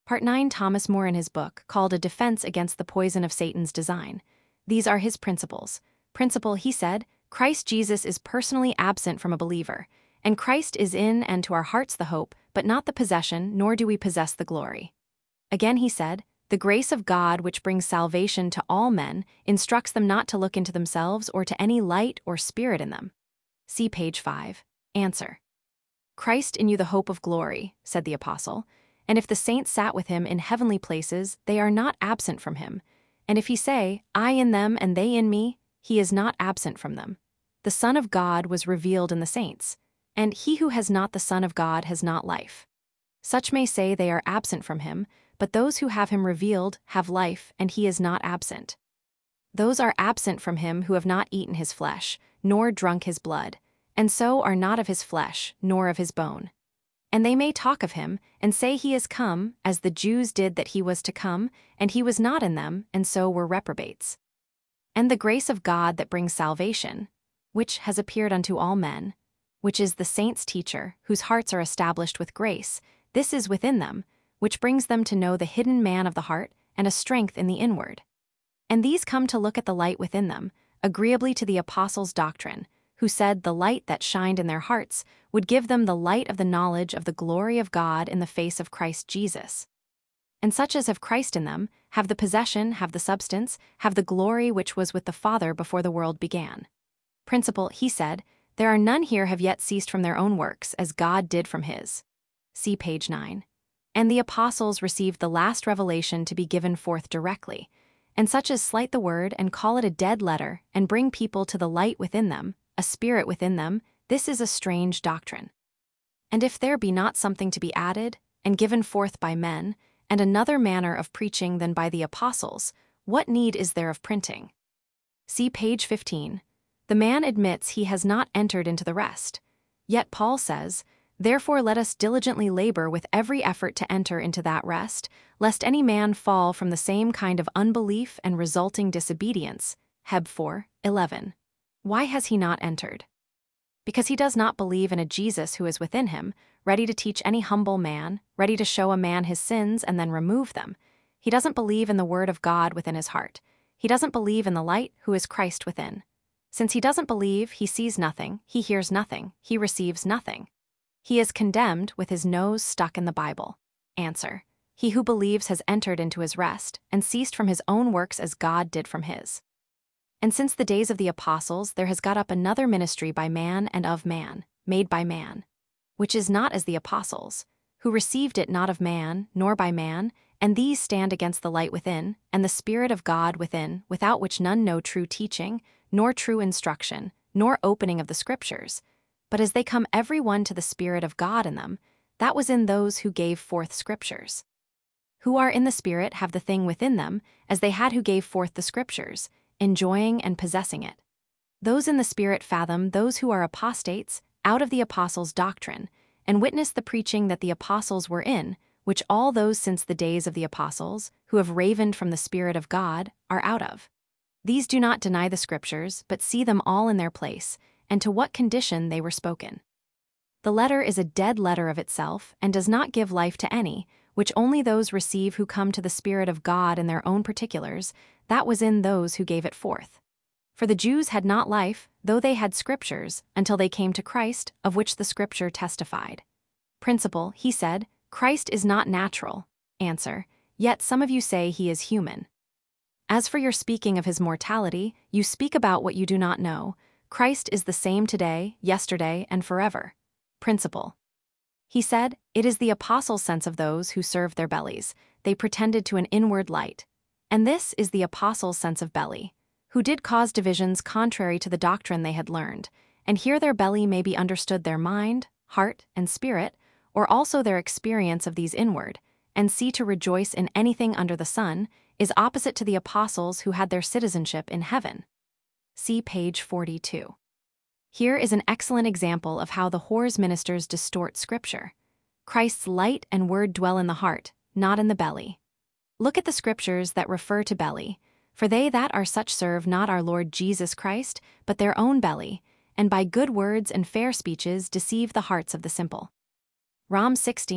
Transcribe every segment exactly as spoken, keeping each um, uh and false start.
Part nine. Thomas More in his book, called A Defense Against the Poison of Satan's Design. These are his principles. Principle, he said, Christ Jesus is personally absent from a believer, and Christ is in and to our hearts the hope, but not the possession, nor do we possess the glory. Again he said, the grace of God which brings salvation to all men instructs them not to look into themselves or to any light or spirit in them. See page five. Answer. Christ in you the hope of glory, said the apostle, and if the saints sat with him in heavenly places, they are not absent from him. And if he say, I in them and they in me, he is not absent from them. The Son of God was revealed in the saints, and he who has not the Son of God has not life. Such may say they are absent from him, but those who have him revealed have life, and he is not absent. Those are absent from him who have not eaten his flesh, nor drunk his blood, and so are not of his flesh, nor of his bone. And they may talk of him, and say he is come, as the Jews did that he was to come, and he was not in them, and so were reprobates. And the grace of God that brings salvation, which has appeared unto all men, which is the saints' teacher, whose hearts are established with grace, this is within them, which brings them to know the hidden man of the heart, and a strength in the inward. And these come to look at the light within them, agreeably to the apostles' doctrine, who said the light that shined in their hearts would give them the light of the knowledge of the glory of God in the face of Christ Jesus. And such as have Christ in them, have the possession, have the substance, have the glory which was with the Father before the world began. Principle, he said, there are none here have yet ceased from their own works, as God did from his. See page nine. And the apostles received the last revelation to be given forth directly, and such as slight the word and call it a dead letter, and bring people to the light within them, a spirit within them, this is a strange doctrine. And if there be not something to be added, and given forth by men, and another manner of preaching than by the apostles, what need is there of printing? See page fifteen. The man admits he has not entered into the rest. Yet Paul says, therefore let us diligently labor with every effort to enter into that rest, lest any man fall from the same kind of unbelief and resulting disobedience. Heb four eleven. Why has he not entered? Because he does not believe in a Jesus who is within him, ready to teach any humble man, ready to show a man his sins and then remove them. He doesn't believe in the word of God within his heart. He doesn't believe in the light who is Christ within. Since he doesn't believe, he sees nothing, he hears nothing, he receives nothing. He is condemned with his nose stuck in the Bible. Answer. He who believes has entered into his rest, and ceased from his own works as God did from his. And since the days of the apostles, there has got up another ministry by man and of man, made by man, which is not as the apostles, who received it not of man, nor by man, and these stand against the light within, and the Spirit of God within, without which none know true teaching, nor true instruction, nor opening of the Scriptures. But as they come every one to the Spirit of God in them, that was in those who gave forth Scriptures. Who are in the Spirit have the thing within them, as they had who gave forth the Scriptures, enjoying and possessing it. Those in the Spirit fathom those who are apostates out of the apostles' doctrine, and witness the preaching that the apostles were in, which all those since the days of the apostles, who have ravened from the Spirit of God, are out of. These do not deny the Scriptures, but see them all in their place, and to what condition they were spoken. The letter is a dead letter of itself, and does not give life to any, which only those receive who come to the Spirit of God in their own particulars, that was in those who gave it forth. For the Jews had not life, though they had Scriptures, until they came to Christ, of which the Scripture testified. Principle, he said, Christ is not natural. Answer, yet some of you say he is human. As for your speaking of his mortality, you speak about what you do not know. Christ is the same today, yesterday, and forever. Principle. He said, it is the apostles' sense of those who served their bellies. They pretended to an inward light. And this is the apostles' sense of belly, who did cause divisions contrary to the doctrine they had learned. And here their belly may be understood their mind, heart, and spirit, or also their experience of these inward, and see to rejoice in anything under the sun, is opposite to the apostles who had their citizenship in heaven. See page forty-two. Here is an excellent example of how the whore's ministers distort Scripture. Christ's light and word dwell in the heart, not in the belly. Look at the Scriptures that refer to belly, for they that are such serve not our Lord Jesus Christ, but their own belly, and by good words and fair speeches deceive the hearts of the simple. Rom sixteen.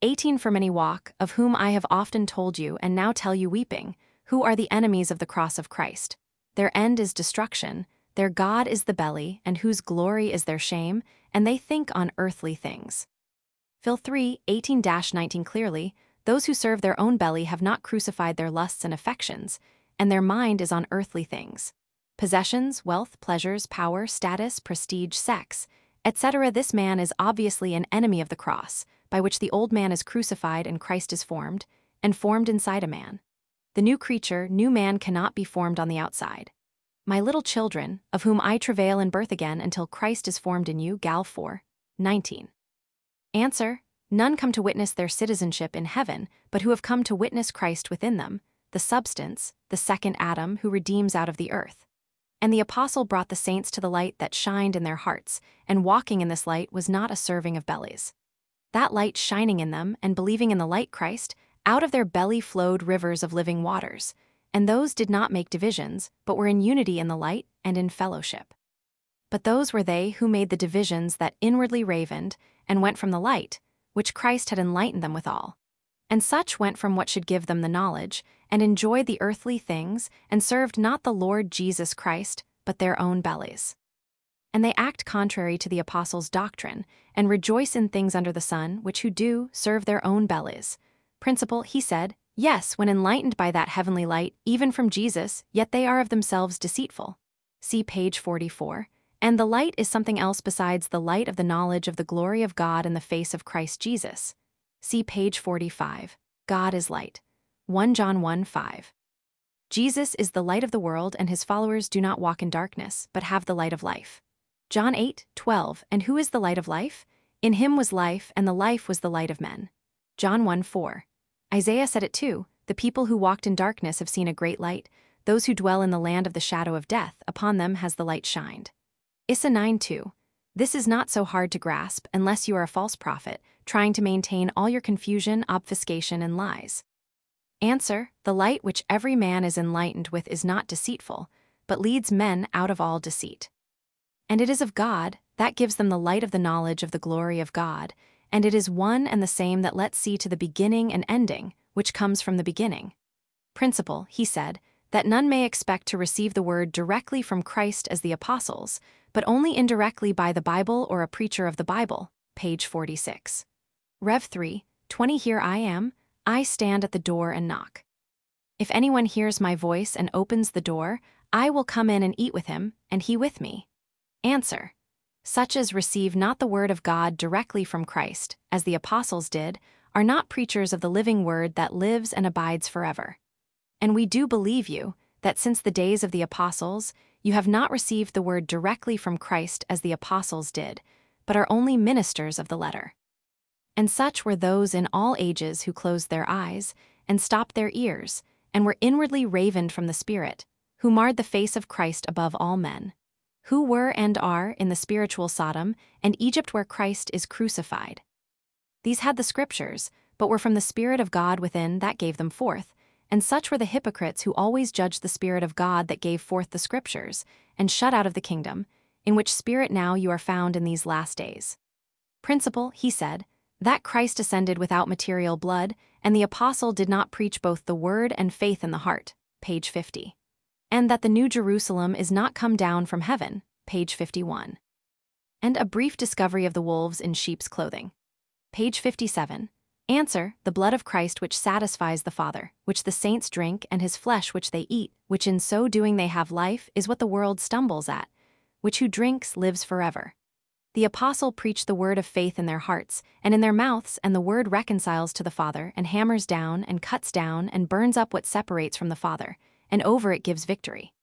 eighteen For many walk, of whom I have often told you and now tell you weeping, who are the enemies of the cross of Christ. Their end is destruction, their God is the belly, and whose glory is their shame, and they think on earthly things. Phil three eighteen to nineteen Clearly, those who serve their own belly have not crucified their lusts and affections, and their mind is on earthly things. Possessions, wealth, pleasures, power, status, prestige, sex, et cetera. This man is obviously an enemy of the cross, by which the old man is crucified and Christ is formed, and formed inside a man. The new creature, new man cannot be formed on the outside. My little children, of whom I travail in birth again until Christ is formed in you. Gal four nineteen. Answer: None come to witness their citizenship in heaven, but who have come to witness Christ within them, the substance, the second Adam who redeems out of the earth. And the apostle brought the saints to the light that shined in their hearts, and walking in this light was not a serving of bellies. That light shining in them, and believing in the light Christ, out of their belly flowed rivers of living waters, and those did not make divisions, but were in unity in the light and in fellowship. But those were they who made the divisions that inwardly ravened, and went from the light, which Christ had enlightened them withal. And such went from what should give them the knowledge, and enjoyed the earthly things, and served not the Lord Jesus Christ, but their own bellies. And they act contrary to the apostles' doctrine, and rejoice in things under the sun, which who do serve their own bellies. Principle, he said, yes, when enlightened by that heavenly light, even from Jesus, yet they are of themselves deceitful. See page forty-four. And the light is something else besides the light of the knowledge of the glory of God in the face of Christ Jesus. See page forty-five. God is light. First John one five. Jesus is the light of the world, and his followers do not walk in darkness, but have the light of life. John eight twelve. And who is the light of life? In him was life, and the life was the light of men. John one four. Isaiah said it too, the people who walked in darkness have seen a great light, those who dwell in the land of the shadow of death, upon them has the light shined. Isaiah nine two. This is not so hard to grasp unless you are a false prophet, trying to maintain all your confusion, obfuscation, and lies. Answer: the light which every man is enlightened with is not deceitful, but leads men out of all deceit. And it is of God, that gives them the light of the knowledge of the glory of God, and it is one and the same that lets see to the beginning and ending, which comes from the beginning. Principle, he said, that none may expect to receive the word directly from Christ as the apostles, but only indirectly by the Bible or a preacher of the Bible. Page forty-six. Rev three twenty. Here I am, I stand at the door and knock. If anyone hears my voice and opens the door, I will come in and eat with him, and he with me. Answer: such as receive not the word of God directly from Christ, as the apostles did, are not preachers of the living word that lives and abides forever. And we do believe you, that since the days of the apostles, you have not received the word directly from Christ as the apostles did, but are only ministers of the letter. And such were those in all ages who closed their eyes, and stopped their ears, and were inwardly ravened from the Spirit, who marred the face of Christ above all men, who were and are in the spiritual Sodom and Egypt where Christ is crucified. These had the Scriptures, but were from the Spirit of God within that gave them forth, and such were the hypocrites who always judged the Spirit of God that gave forth the Scriptures, and shut out of the kingdom, in which spirit now you are found in these last days. Principle, he said, that Christ ascended without material blood, and the apostle did not preach both the word and faith in the heart. Page fifty. And that the new Jerusalem is not come down from heaven. Page fifty-one. And a brief discovery of the wolves in sheep's clothing. Page fifty-seven. Answer: the blood of Christ which satisfies the Father, which the saints drink, and his flesh which they eat, which in so doing they have life, is what the world stumbles at, which who drinks lives forever. The apostle preached the word of faith in their hearts, and in their mouths, and the word reconciles to the Father, and hammers down, and cuts down, and burns up what separates from the Father, and over it gives victory.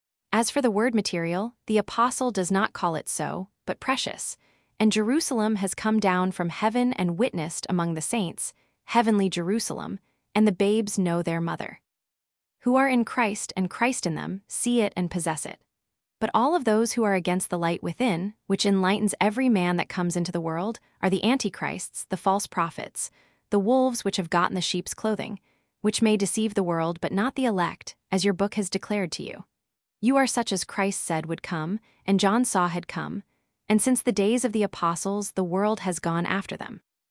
As for the word material, the apostle does not call it so, but precious, and Jerusalem has come down from heaven and witnessed among the saints, heavenly Jerusalem, and the babes know their mother. Who are in Christ and Christ in them, see it and possess it. But all of those who are against the light within, which enlightens every man that comes into the world, are the antichrists, the false prophets, the wolves which have gotten the sheep's clothing, which may deceive the world but not the elect, as your book has declared to you. You are such as Christ said would come, and John saw had come, and since the days of the apostles the world has gone after them.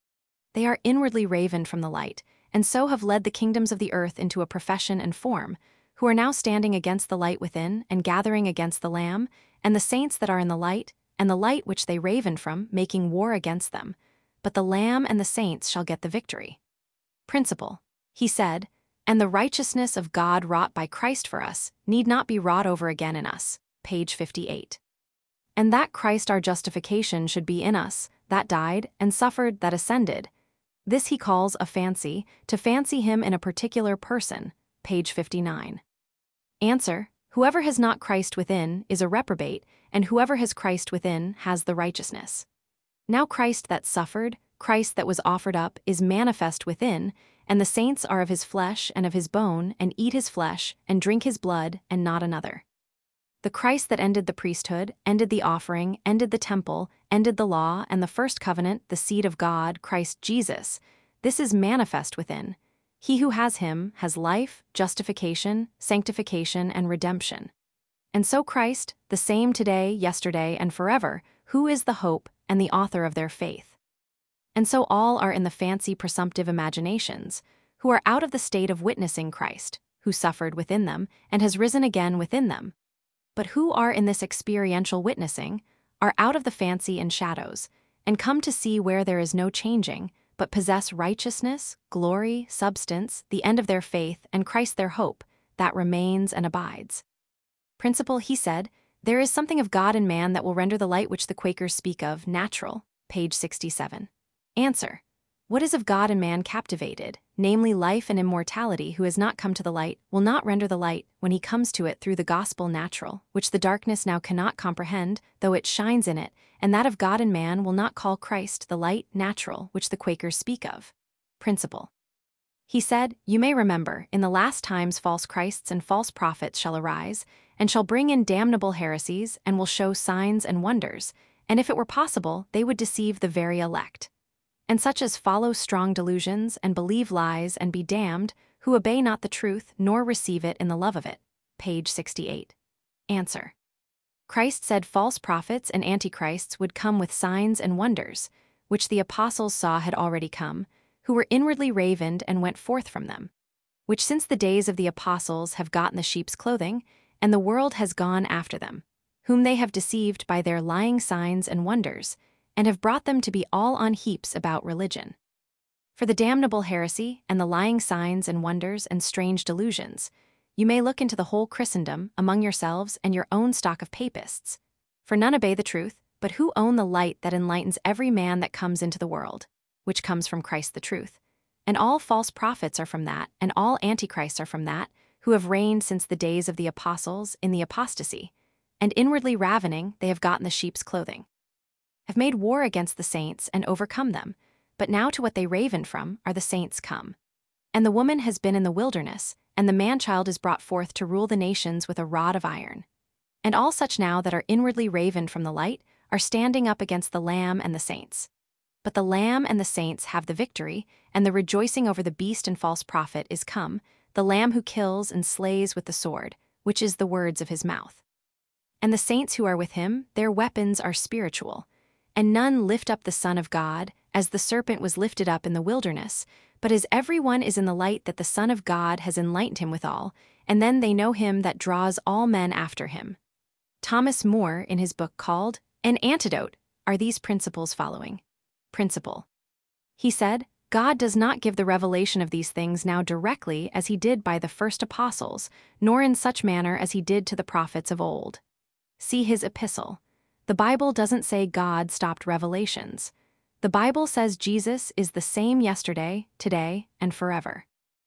They are inwardly ravened from the light, and so have led the kingdoms of the earth into a profession and form, who are now standing against the light within and gathering against the Lamb, and the saints that are in the light, and the light which they ravened from, making war against them. But the Lamb and the saints shall get the victory. Principle. He said, and the righteousness of God wrought by Christ for us need not be wrought over again in us. Page fifty-eight. And that Christ our justification should be in us, that died, and suffered, that ascended. This he calls a fancy, to fancy him in a particular person. Page fifty-nine. Answer. Whoever has not Christ within is a reprobate, and whoever has Christ within has the righteousness. Now Christ that suffered, Christ that was offered up, is manifest within, and the saints are of his flesh and of his bone, and eat his flesh, and drink his blood, and not another. The Christ that ended the priesthood, ended the offering, ended the temple, ended the law, and the first covenant, the seed of God, Christ Jesus, this is manifest within. He who has him has life, justification, sanctification, and redemption. And so Christ, the same today, yesterday, and forever, who is the hope and the author of their faith. And so all are in the fancy presumptive imaginations, who are out of the state of witnessing Christ, who suffered within them, and has risen again within them. But who are in this experiential witnessing, are out of the fancy and shadows, and come to see where there is no changing, but possess righteousness, glory, substance, the end of their faith, and Christ their hope, that remains and abides. Principle. He said, there is something of God in man that will render the light which the Quakers speak of natural. Page sixty-seven. Answer. What is of God in man captivated, namely life and immortality, who has not come to the light, will not render the light, when he comes to it through the gospel natural, which the darkness now cannot comprehend, though it shines in it, and that of God in man will not call Christ the light natural, which the Quakers speak of. Principle. He said, you may remember, in the last times false Christs and false prophets shall arise, and shall bring in damnable heresies, and will show signs and wonders, and if it were possible, they would deceive the very elect. And such as follow strong delusions, and believe lies, and be damned, who obey not the truth, nor receive it in the love of it. Page sixty-eight. Answer. Christ said false prophets and antichrists would come with signs and wonders, which the apostles saw had already come, who were inwardly ravened and went forth from them, which since the days of the apostles have gotten the sheep's clothing, and the world has gone after them, whom they have deceived by their lying signs and wonders, and have brought them to be all on heaps about religion. For the damnable heresy, and the lying signs and wonders and strange delusions, you may look into the whole Christendom, among yourselves and your own stock of papists. For none obey the truth, but who own the light that enlightens every man that comes into the world, which comes from Christ the truth. And all false prophets are from that, and all antichrists are from that, who have reigned since the days of the apostles in the apostasy, and inwardly ravening they have gotten the sheep's clothing, have made war against the saints and overcome them, but now to what they ravened from are the saints come. And the woman has been in the wilderness, and the man-child is brought forth to rule the nations with a rod of iron. And all such now that are inwardly ravened from the light are standing up against the Lamb and the saints. But the Lamb and the saints have the victory, and the rejoicing over the beast and false prophet is come, the Lamb who kills and slays with the sword, which is the words of his mouth. And the saints who are with him, their weapons are spiritual. And none lift up the Son of God, as the serpent was lifted up in the wilderness, but as every one is in the light that the Son of God has enlightened him withal, and then they know him that draws all men after him. Thomas More, in his book called An Antidote, are these principles following. Principle. He said, God does not give the revelation of these things now directly as he did by the first apostles, nor in such manner as he did to the prophets of old. See his epistle. The Bible doesn't say God stopped revelations. The Bible says Jesus is the same yesterday, today, and forever.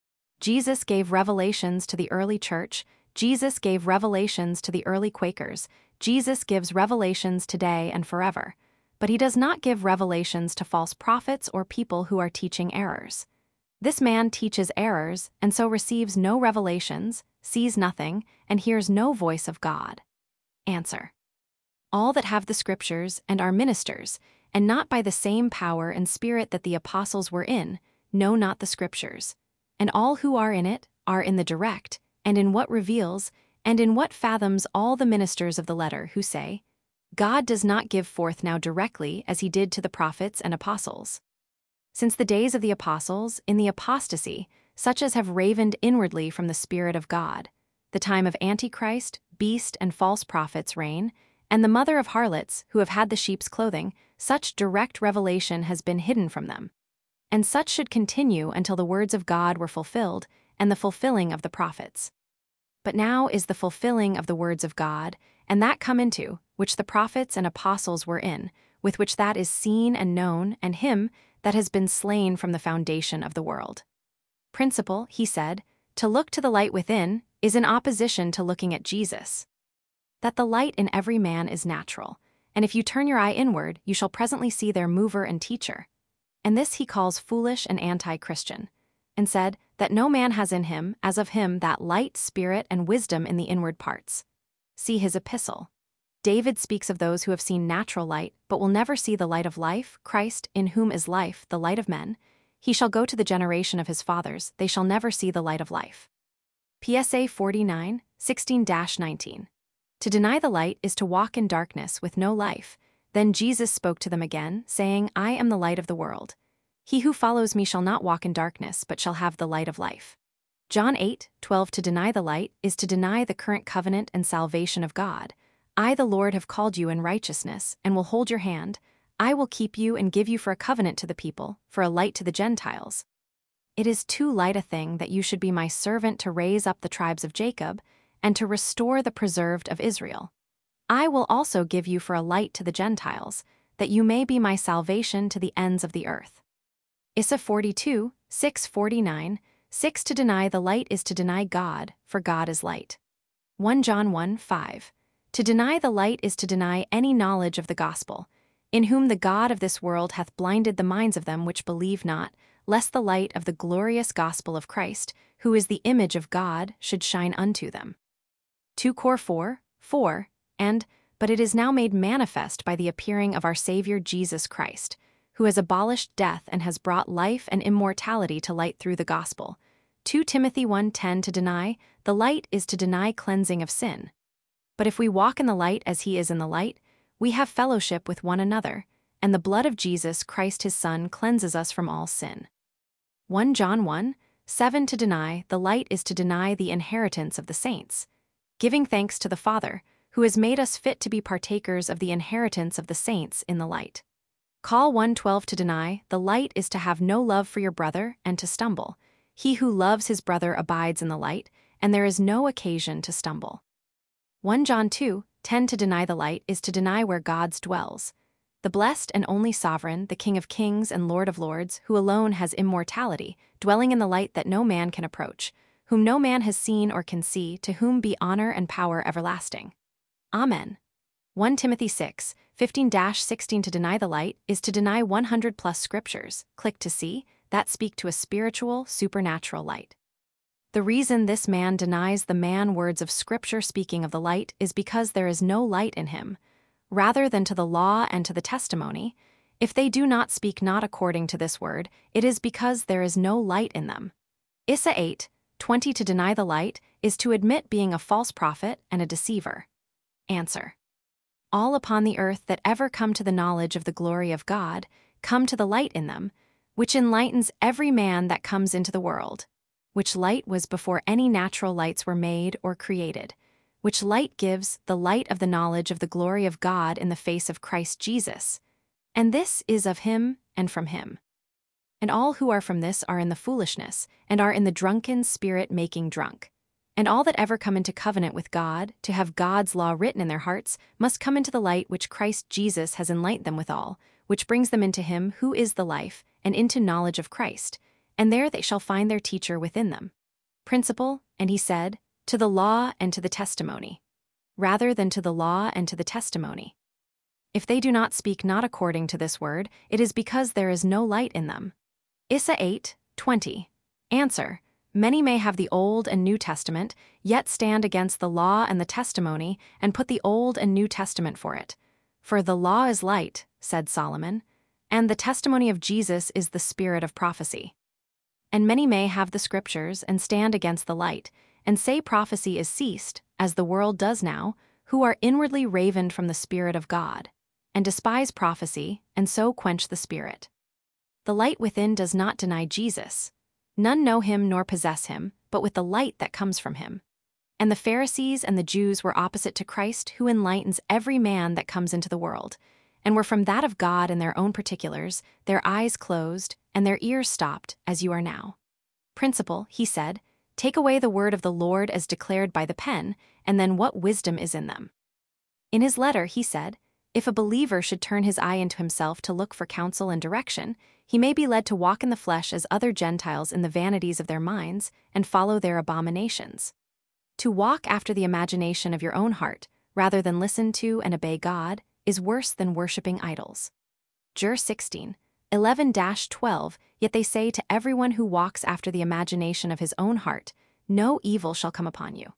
Jesus gave revelations to the early church. Jesus gave revelations to the early Quakers. Jesus gives revelations today and forever. But he does not give revelations to false prophets or people who are teaching errors. This man teaches errors and so receives no revelations, sees nothing, and hears no voice of God. Answer. All that have the Scriptures and are ministers, and not by the same power and spirit that the apostles were in, know not the Scriptures. And all who are in it are in the direct, and in what reveals, and in what fathoms all the ministers of the letter who say, God does not give forth now directly as he did to the prophets and apostles. Since the days of the apostles, in the apostasy, such as have ravened inwardly from the Spirit of God, the time of Antichrist, beast, and false prophets reign, and the mother of harlots, who have had the sheep's clothing, such direct revelation has been hidden from them. And such should continue until the words of God were fulfilled, and the fulfilling of the prophets. But now is the fulfilling of the words of God, and that come into, which the prophets and apostles were in, with which that is seen and known, and him that has been slain from the foundation of the world. Principle, he said, to look to the light within is in opposition to looking at Jesus. That the light in every man is natural, and if you turn your eye inward, you shall presently see their mover and teacher. And this he calls foolish and anti-Christian, and said that no man has in him, as of him, that light, spirit, and wisdom in the inward parts. See his epistle. David speaks of those who have seen natural light, but will never see the light of life, Christ, in whom is life, the light of men. He shall go to the generation of his fathers, they shall never see the light of life. P S A forty-nine, sixteen to nineteen. To deny the light is to walk in darkness with no life. Then Jesus spoke to them again, saying, I am the light of the world. He who follows me shall not walk in darkness, but shall have the light of life. John eight, twelve. To deny the light is to deny the current covenant and salvation of God. I, the Lord, have called you in righteousness, and will hold your hand. I will keep you and give you for a covenant to the people, for a light to the Gentiles. It is too light a thing that you should be my servant to raise up the tribes of Jacob, and to restore the preserved of Israel. I will also give you for a light to the Gentiles, that you may be my salvation to the ends of the earth. Issa forty-two, six forty-nine, six. To deny the light is to deny God, for God is light. First John one, five. To deny the light is to deny any knowledge of the gospel, in whom the God of this world hath blinded the minds of them which believe not, lest the light of the glorious gospel of Christ, who is the image of God, should shine unto them. Second Corinthians four, four, and, but it is now made manifest by the appearing of our Savior Jesus Christ, who has abolished death and has brought life and immortality to light through the gospel. Second Timothy one, ten. To deny the light is to deny cleansing of sin. But if we walk in the light as he is in the light, we have fellowship with one another, and the blood of Jesus Christ his Son cleanses us from all sin. First John one, seven. To deny the light is to deny the inheritance of the saints, giving thanks to the Father, who has made us fit to be partakers of the inheritance of the saints in the light. Call one twelve. To deny the light is to have no love for your brother and to stumble. He who loves his brother abides in the light, and there is no occasion to stumble. First John two, ten. To deny the light is to deny where God dwells. The blessed and only sovereign, the King of kings and Lord of lords, who alone has immortality, dwelling in the light that no man can approach, whom no man has seen or can see, to whom be honor and power everlasting. Amen. First Timothy six, fifteen to sixteen. To deny the light is to deny one hundred plus scriptures, click to see, that speak to a spiritual, supernatural light. The reason this man denies the man words of Scripture speaking of the light is because there is no light in him, rather than to the law and to the testimony. If they do not speak not according to this word, it is because there is no light in them. Issa eight, twenty. To deny the light is to admit being a false prophet and a deceiver. Answer. All upon the earth that ever come to the knowledge of the glory of God, come to the light in them, which enlightens every man that comes into the world, which light was before any natural lights were made or created, which light gives the light of the knowledge of the glory of God in the face of Christ Jesus. And this is of him and from him. And all who are from this are in the foolishness, and are in the drunken spirit making drunk. And all that ever come into covenant with God, to have God's law written in their hearts, must come into the light which Christ Jesus has enlightened them withal, which brings them into him who is the life, and into knowledge of Christ. And there they shall find their teacher within them. Principle, and he said, to the law and to the testimony, rather than to the law and to the testimony. If they do not speak not according to this word, it is because there is no light in them. Issa eight, twenty. Answer. Many may have the Old and New Testament, yet stand against the law and the testimony, and put the Old and New Testament for it. For the law is light, said Solomon, and the testimony of Jesus is the spirit of prophecy. And many may have the Scriptures and stand against the light, and say prophecy is ceased, as the world does now, who are inwardly ravened from the Spirit of God, and despise prophecy, and so quench the Spirit. The light within does not deny Jesus. None know him nor possess him, but with the light that comes from him. And the Pharisees and the Jews were opposite to Christ, who enlightens every man that comes into the world, and were from that of God in their own particulars, their eyes closed, and their ears stopped, as you are now. Principle, he said, take away the word of the Lord as declared by the pen, and then what wisdom is in them? In his letter, he said, if a believer should turn his eye into himself to look for counsel and direction, he may be led to walk in the flesh as other Gentiles in the vanities of their minds, and follow their abominations. To walk after the imagination of your own heart, rather than listen to and obey God, is worse than worshipping idols. Jer sixteen, eleven to twelve, yet they say to everyone who walks after the imagination of his own heart, no evil shall come upon you.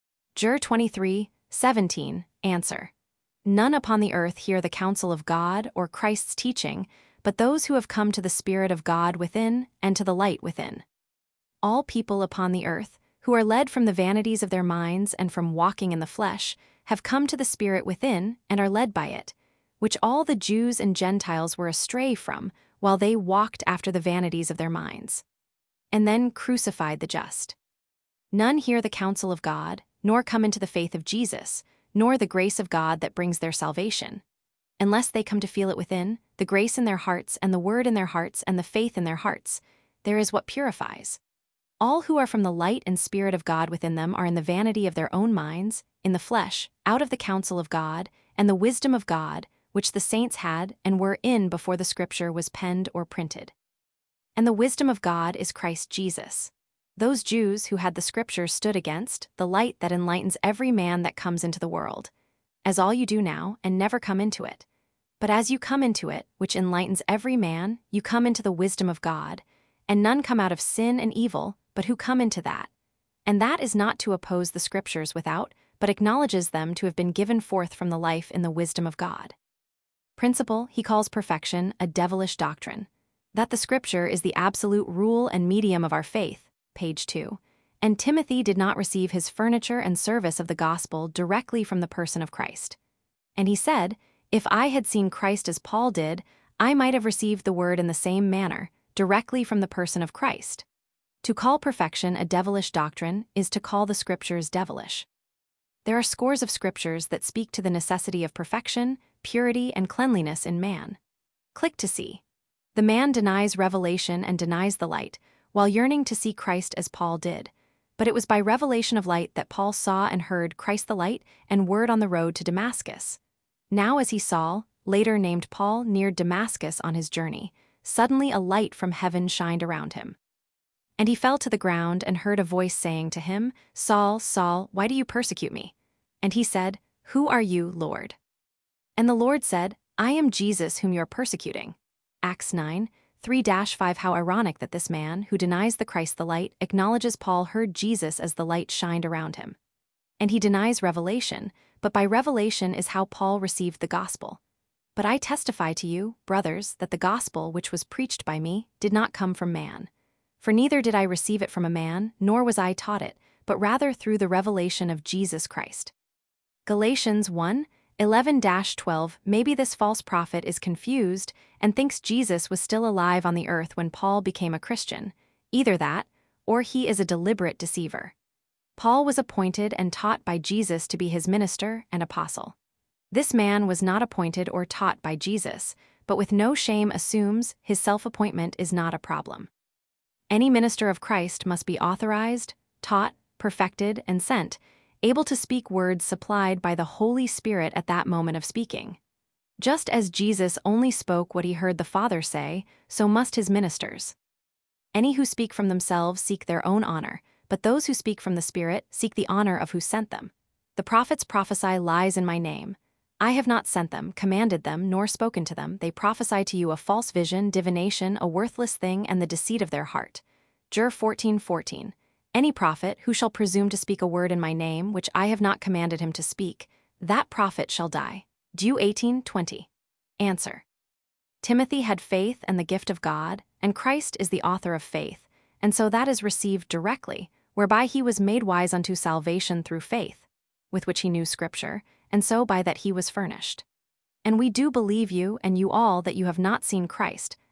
Jer twenty-three, seventeen, answer. None upon the earth hear the counsel of God or Christ's teaching, but those who have come to the Spirit of God within and to the light within. All people upon the earth, who are led from the vanities of their minds and from walking in the flesh, have come to the Spirit within and are led by it, which all the Jews and Gentiles were astray from, while they walked after the vanities of their minds, and then crucified the just. None hear the counsel of God, nor come into the faith of Jesus, nor the grace of God that brings their salvation. Unless they come to feel it within, the grace in their hearts and the word in their hearts and the faith in their hearts, there is what purifies. All who are from the light and Spirit of God within them are in the vanity of their own minds, in the flesh, out of the counsel of God, and the wisdom of God, which the saints had and were in before the Scripture was penned or printed. And the wisdom of God is Christ Jesus. Those Jews who had the Scriptures stood against, the light that enlightens every man that comes into the world, as all you do now and never come into it. But as you come into it, which enlightens every man, you come into the wisdom of God, and none come out of sin and evil, but who come into that. And that is not to oppose the Scriptures without, but acknowledges them to have been given forth from the life in the wisdom of God. Principle, he calls perfection a devilish doctrine. That the Scripture is the absolute rule and medium of our faith, page two. And Timothy did not receive his furniture and service of the gospel directly from the person of Christ. And he said, if I had seen Christ as Paul did, I might have received the word in the same manner, directly from the person of Christ. To call perfection a devilish doctrine is to call the Scriptures devilish. There are scores of Scriptures that speak to the necessity of perfection, purity, and cleanliness in man. Click to see. The man denies revelation and denies the light, while yearning to see Christ as Paul did. But it was by revelation of light that Paul saw and heard Christ the light and word on the road to Damascus. Now as he Saul, later named Paul, neared Damascus on his journey, suddenly a light from heaven shined around him. And he fell to the ground and heard a voice saying to him, Saul, Saul, why do you persecute me? And he said, Who are you, Lord? And the Lord said, I am Jesus whom you are persecuting. Acts nine, three to five. How ironic that this man, who denies the Christ the light, acknowledges Paul heard Jesus as the light shined around him. And he denies revelation, but by revelation is how Paul received the gospel. But I testify to you, brothers, that the gospel which was preached by me did not come from man. For neither did I receive it from a man, nor was I taught it, but rather through the revelation of Jesus Christ. Galatians one, eleven to twelve. Maybe this false prophet is confused and thinks Jesus was still alive on the earth when Paul became a Christian. Either that, or he is a deliberate deceiver. Paul was appointed and taught by Jesus to be his minister and apostle. This man was not appointed or taught by Jesus, but with no shame assumes his self-appointment is not a problem. Any minister of Christ must be authorized, taught, perfected, and sent, able to speak words supplied by the Holy Spirit at that moment of speaking. Just as Jesus only spoke what he heard the Father say, so must his ministers. Any who speak from themselves seek their own honor, but those who speak from the Spirit seek the honor of who sent them. The prophets prophesy lies in my name. I have not sent them, commanded them, nor spoken to them. They prophesy to you a false vision, divination, a worthless thing, and the deceit of their heart. Jer fourteen fourteen. Any prophet who shall presume to speak a word in my name, which I have not commanded him to speak, that prophet shall die. Jude eighteen twenty. Answer. Timothy had faith and the gift of God, and Christ is the author of faith, and so that is received directly, whereby he was made wise unto salvation through faith, with which he knew Scripture, and so by that he was furnished. And we do believe you and you all that you have not seen Christ,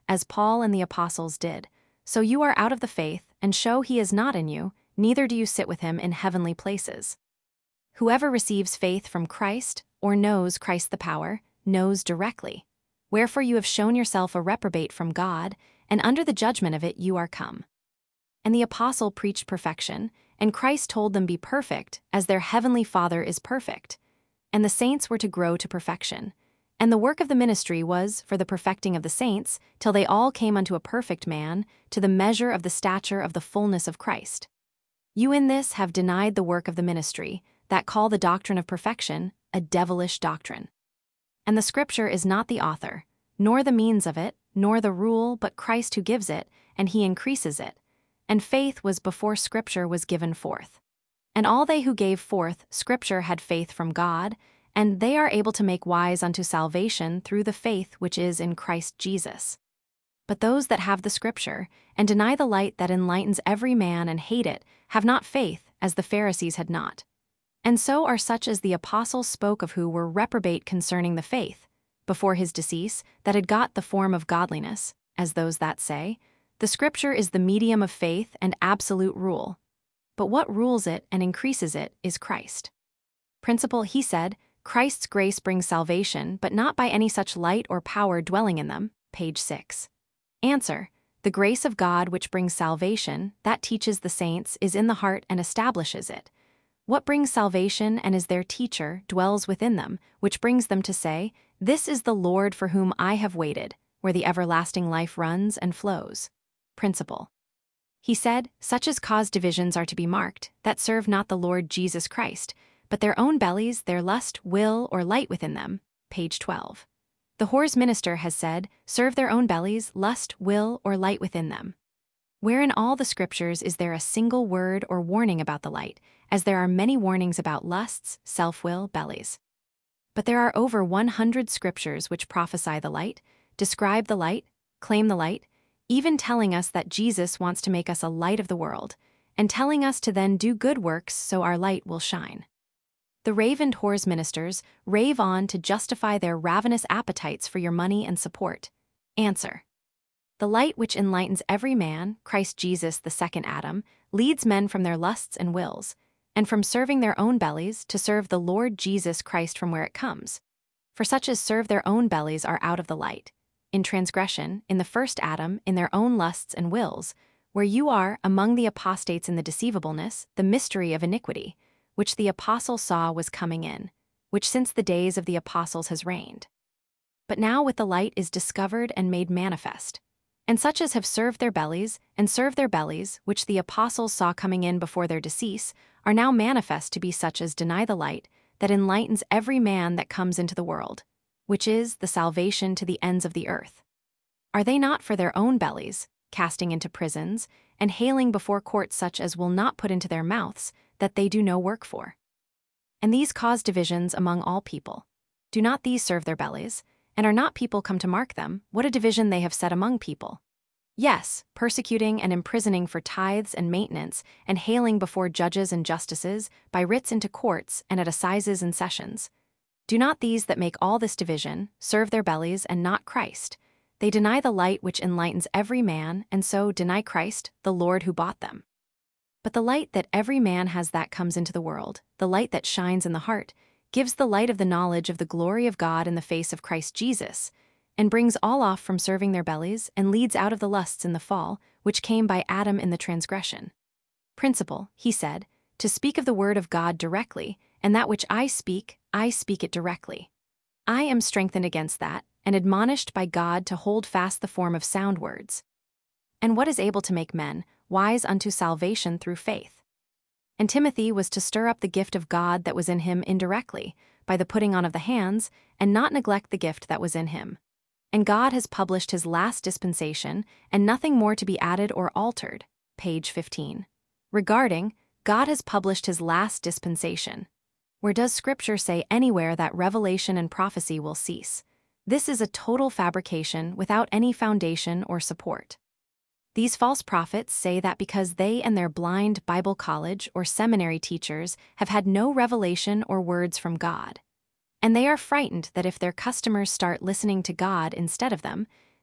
as Paul and the apostles did. So you are out of the faith, and show he is not in you, neither do you sit with him in heavenly places. Whoever receives faith from Christ, or knows Christ the power, knows directly. Wherefore you have shown yourself a reprobate from God, and under the judgment of it you are come. And the apostle preached perfection, and Christ told them be perfect, as their heavenly Father is perfect. And the saints were to grow to perfection. And the work of the ministry was for the perfecting of the saints, till they all came unto a perfect man, to the measure of the stature of the fullness of Christ. You in this have denied the work of the ministry, that call the doctrine of perfection a devilish doctrine. And the Scripture is not the author, nor the means of it, nor the rule, but Christ who gives it, and he increases it. And faith was before Scripture was given forth. And all they who gave forth Scripture had faith from God, and they are able to make wise unto salvation through the faith which is in Christ Jesus. But those that have the Scripture, and deny the light that enlightens every man and hate it, have not faith, as the Pharisees had not. And so are such as the apostle spoke of, who were reprobate concerning the faith, before his decease, that had got the form of godliness, as those that say, the Scripture is the medium of faith and absolute rule. But what rules it and increases it is Christ. Principle, he said, Christ's grace brings salvation, but not by any such light or power dwelling in them, page six. Answer, the grace of God which brings salvation, that teaches the saints, is in the heart and establishes it. What brings salvation and is their teacher dwells within them, which brings them to say, this is the Lord for whom I have waited, where the everlasting life runs and flows. Principle. He said, such as cause divisions are to be marked, that serve not the Lord Jesus Christ, but their own bellies, their lust, will, or light within them, page twelve. The whore's minister has said, serve their own bellies, lust, will, or light within them. Where in all the Scriptures is there a single word or warning about the light, as there are many warnings about lusts, self-will, bellies? But there are over one hundred Scriptures which prophesy the light, describe the light, claim the light, even telling us that Jesus wants to make us a light of the world, and telling us to then do good works so our light will shine. The ravened whore's ministers rave on to justify their ravenous appetites for your money and support. Answer. The light which enlightens every man, Christ Jesus the second Adam, leads men from their lusts and wills, and from serving their own bellies to serve the Lord Jesus Christ from where it comes. For such as serve their own bellies are out of the light, in transgression, in the first Adam, in their own lusts and wills, where you are, among the apostates in the deceivableness, the mystery of iniquity, which the apostle saw was coming in, which since the days of the apostles has reigned. But now with the light is discovered and made manifest. And such as have served their bellies, and serve their bellies, which the apostles saw coming in before their decease, are now manifest to be such as deny the light, that enlightens every man that comes into the world, which is the salvation to the ends of the earth. Are they not for their own bellies, casting into prisons, and hailing before courts such as will not put into their mouths, that they do no work for? And these cause divisions among all people. Do not these serve their bellies? And are not people come to mark them? What a division they have set among people! Yes, persecuting and imprisoning for tithes and maintenance, and hailing before judges and justices, by writs into courts, and at assizes and sessions. Do not these that make all this division serve their bellies and not Christ? They deny the light which enlightens every man, and so deny Christ, the Lord who bought them. But the light that every man has that comes into the world, the light that shines in the heart, gives the light of the knowledge of the glory of God in the face of Christ Jesus, and brings all off from serving their bellies, and leads out of the lusts in the fall, which came by Adam in the transgression. Principle, he said, to speak of the word of God directly, and that which I speak, I speak it directly. I am strengthened against that, and admonished by God to hold fast the form of sound words. And what is able to make men wise unto salvation through faith? And Timothy was to stir up the gift of God that was in him indirectly, by the putting on of the hands, and not neglect the gift that was in him. And God has published his last dispensation, and nothing more to be added or altered. Page fifteen. Regarding, God has published his last dispensation. Where does Scripture say anywhere that revelation and prophecy will cease? This is a total fabrication without any foundation or support. These false prophets say that because they and their blind Bible college or seminary teachers have had no revelation or words from God. And they are frightened that if their customers start listening to God instead of them,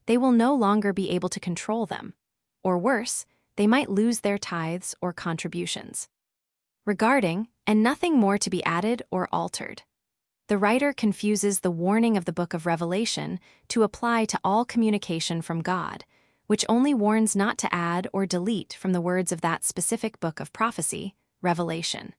they will no longer be able to control them. Or worse, they might lose their tithes or contributions. Regarding, and nothing more to be added or altered. The writer confuses the warning of the book of Revelation to apply to all communication from God, which only warns not to add or delete from the words of that specific book of prophecy, Revelation.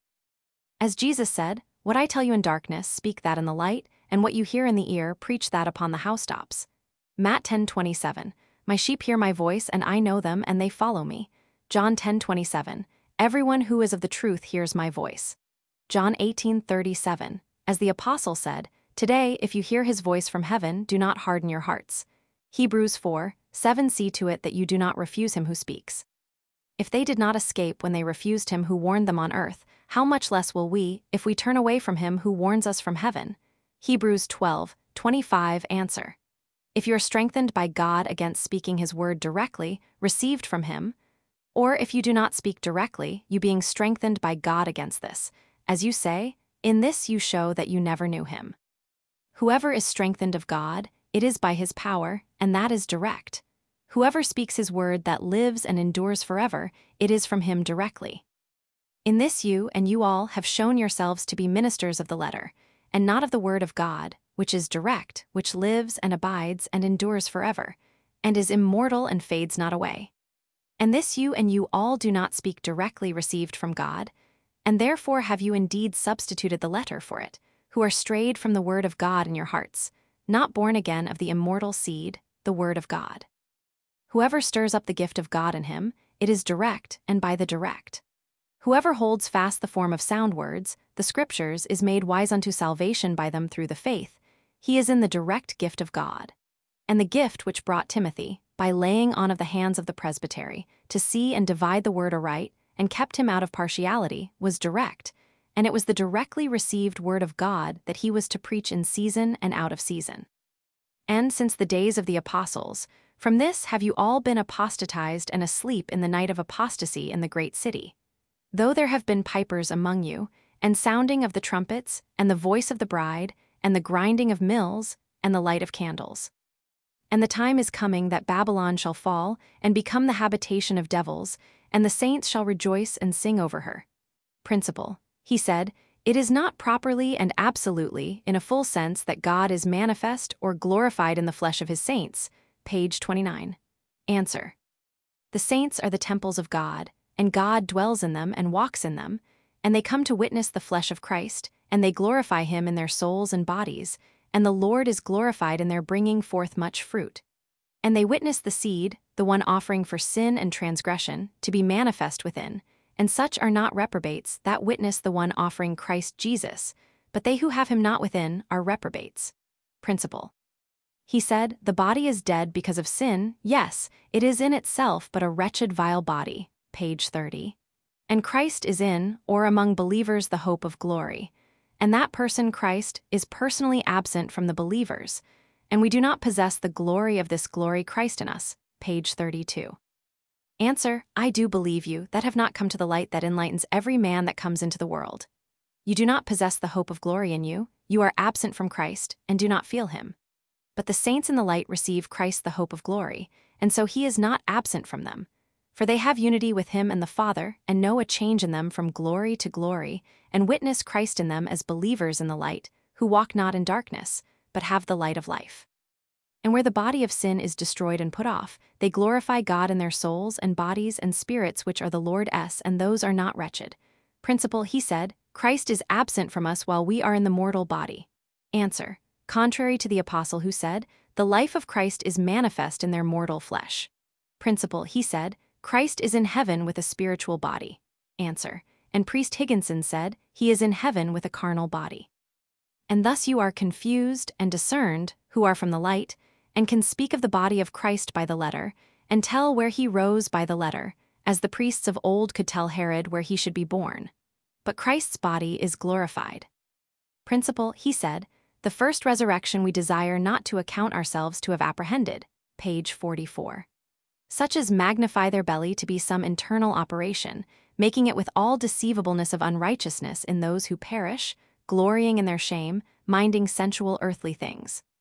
As Jesus said, "What I tell you in darkness, speak that in the light, and what you hear in the ear, preach that upon the housetops." Matt ten twenty-seven, "My sheep hear my voice, and I know them, and they follow me." John ten twenty-seven, "Everyone who is of the truth hears my voice." John eighteen thirty-seven, as the apostle said, "Today, if you hear his voice from heaven, do not harden your hearts." Hebrews four seven, "See to it that you do not refuse him who speaks." If they did not escape when they refused him who warned them on earth, how much less will we, if we turn away from him who warns us from heaven? Hebrews twelve twenty-five, answer. If you are strengthened by God against speaking his word directly, received from him, or if you do not speak directly, you being strengthened by God against this, as you say, in this you show that you never knew him. Whoever is strengthened of God, it is by his power, and that is direct. Whoever speaks his word that lives and endures forever, it is from him directly. In this you and you all have shown yourselves to be ministers of the letter, and not of the word of God, which is direct, which lives and abides and endures forever, and is immortal and fades not away. And this you and you all do not speak directly received from God, and therefore have you indeed substituted the letter for it, who are strayed from the word of God in your hearts, not born again of the immortal seed, the word of God. Whoever stirs up the gift of God in him, it is direct and by the direct. Whoever holds fast the form of sound words, the scriptures, is made wise unto salvation by them through the faith. He is in the direct gift of God. And the gift which brought Timothy, by laying on of the hands of the presbytery, to see and divide the word aright, and kept him out of partiality, was direct, and it was the directly received word of God that he was to preach in season and out of season. And since the days of the apostles, from this have you all been apostatized and asleep in the night of apostasy in the great city. Though there have been pipers among you, and sounding of the trumpets, and the voice of the bride, and the grinding of mills, and the light of candles. And the time is coming that Babylon shall fall, and become the habitation of devils, and the saints shall rejoice and sing over her. Principle, he said, it is not properly and absolutely, in a full sense, that God is manifest or glorified in the flesh of his saints. Page twenty-nine. Answer. The saints are the temples of God, and God dwells in them and walks in them, and they come to witness the flesh of Christ, and they glorify him in their souls and bodies, and the Lord is glorified in their bringing forth much fruit. And they witness the seed, the one offering for sin and transgression, to be manifest within, and such are not reprobates that witness the one offering Christ Jesus, but they who have him not within are reprobates. Principle. He said, the body is dead because of sin, yes, it is in itself but a wretched vile body. Page thirty. And Christ is in, or among believers, the hope of glory. And that person, Christ, is personally absent from the believers, and we do not possess the glory of this glory Christ in us. Page thirty-two. Answer, I do believe you, that have not come to the light that enlightens every man that comes into the world. You do not possess the hope of glory in you, you are absent from Christ, and do not feel him. But the saints in the light receive Christ the hope of glory, and so he is not absent from them. For they have unity with him and the Father, and know a change in them from glory to glory, and witness Christ in them as believers in the light, who walk not in darkness, but have the light of life. And where the body of sin is destroyed and put off, they glorify God in their souls and bodies and spirits which are the Lord's, and those are not wretched. Principle, he said, Christ is absent from us while we are in the mortal body. Answer. Contrary to the apostle who said, the life of Christ is manifest in their mortal flesh. Principle, he said, Christ is in heaven with a spiritual body. Answer. And Priest Higginson said, he is in heaven with a carnal body. And thus you are confused and discerned, who are from the light, and can speak of the body of Christ by the letter, and tell where he rose by the letter, as the priests of old could tell Herod where he should be born. But Christ's body is glorified. Principle, he said, the first resurrection we desire not to account ourselves to have apprehended. Page forty-four. Such as magnify their belly to be some internal operation, making it with all deceivableness of unrighteousness in those who perish, glorying in their shame, minding sensual earthly things.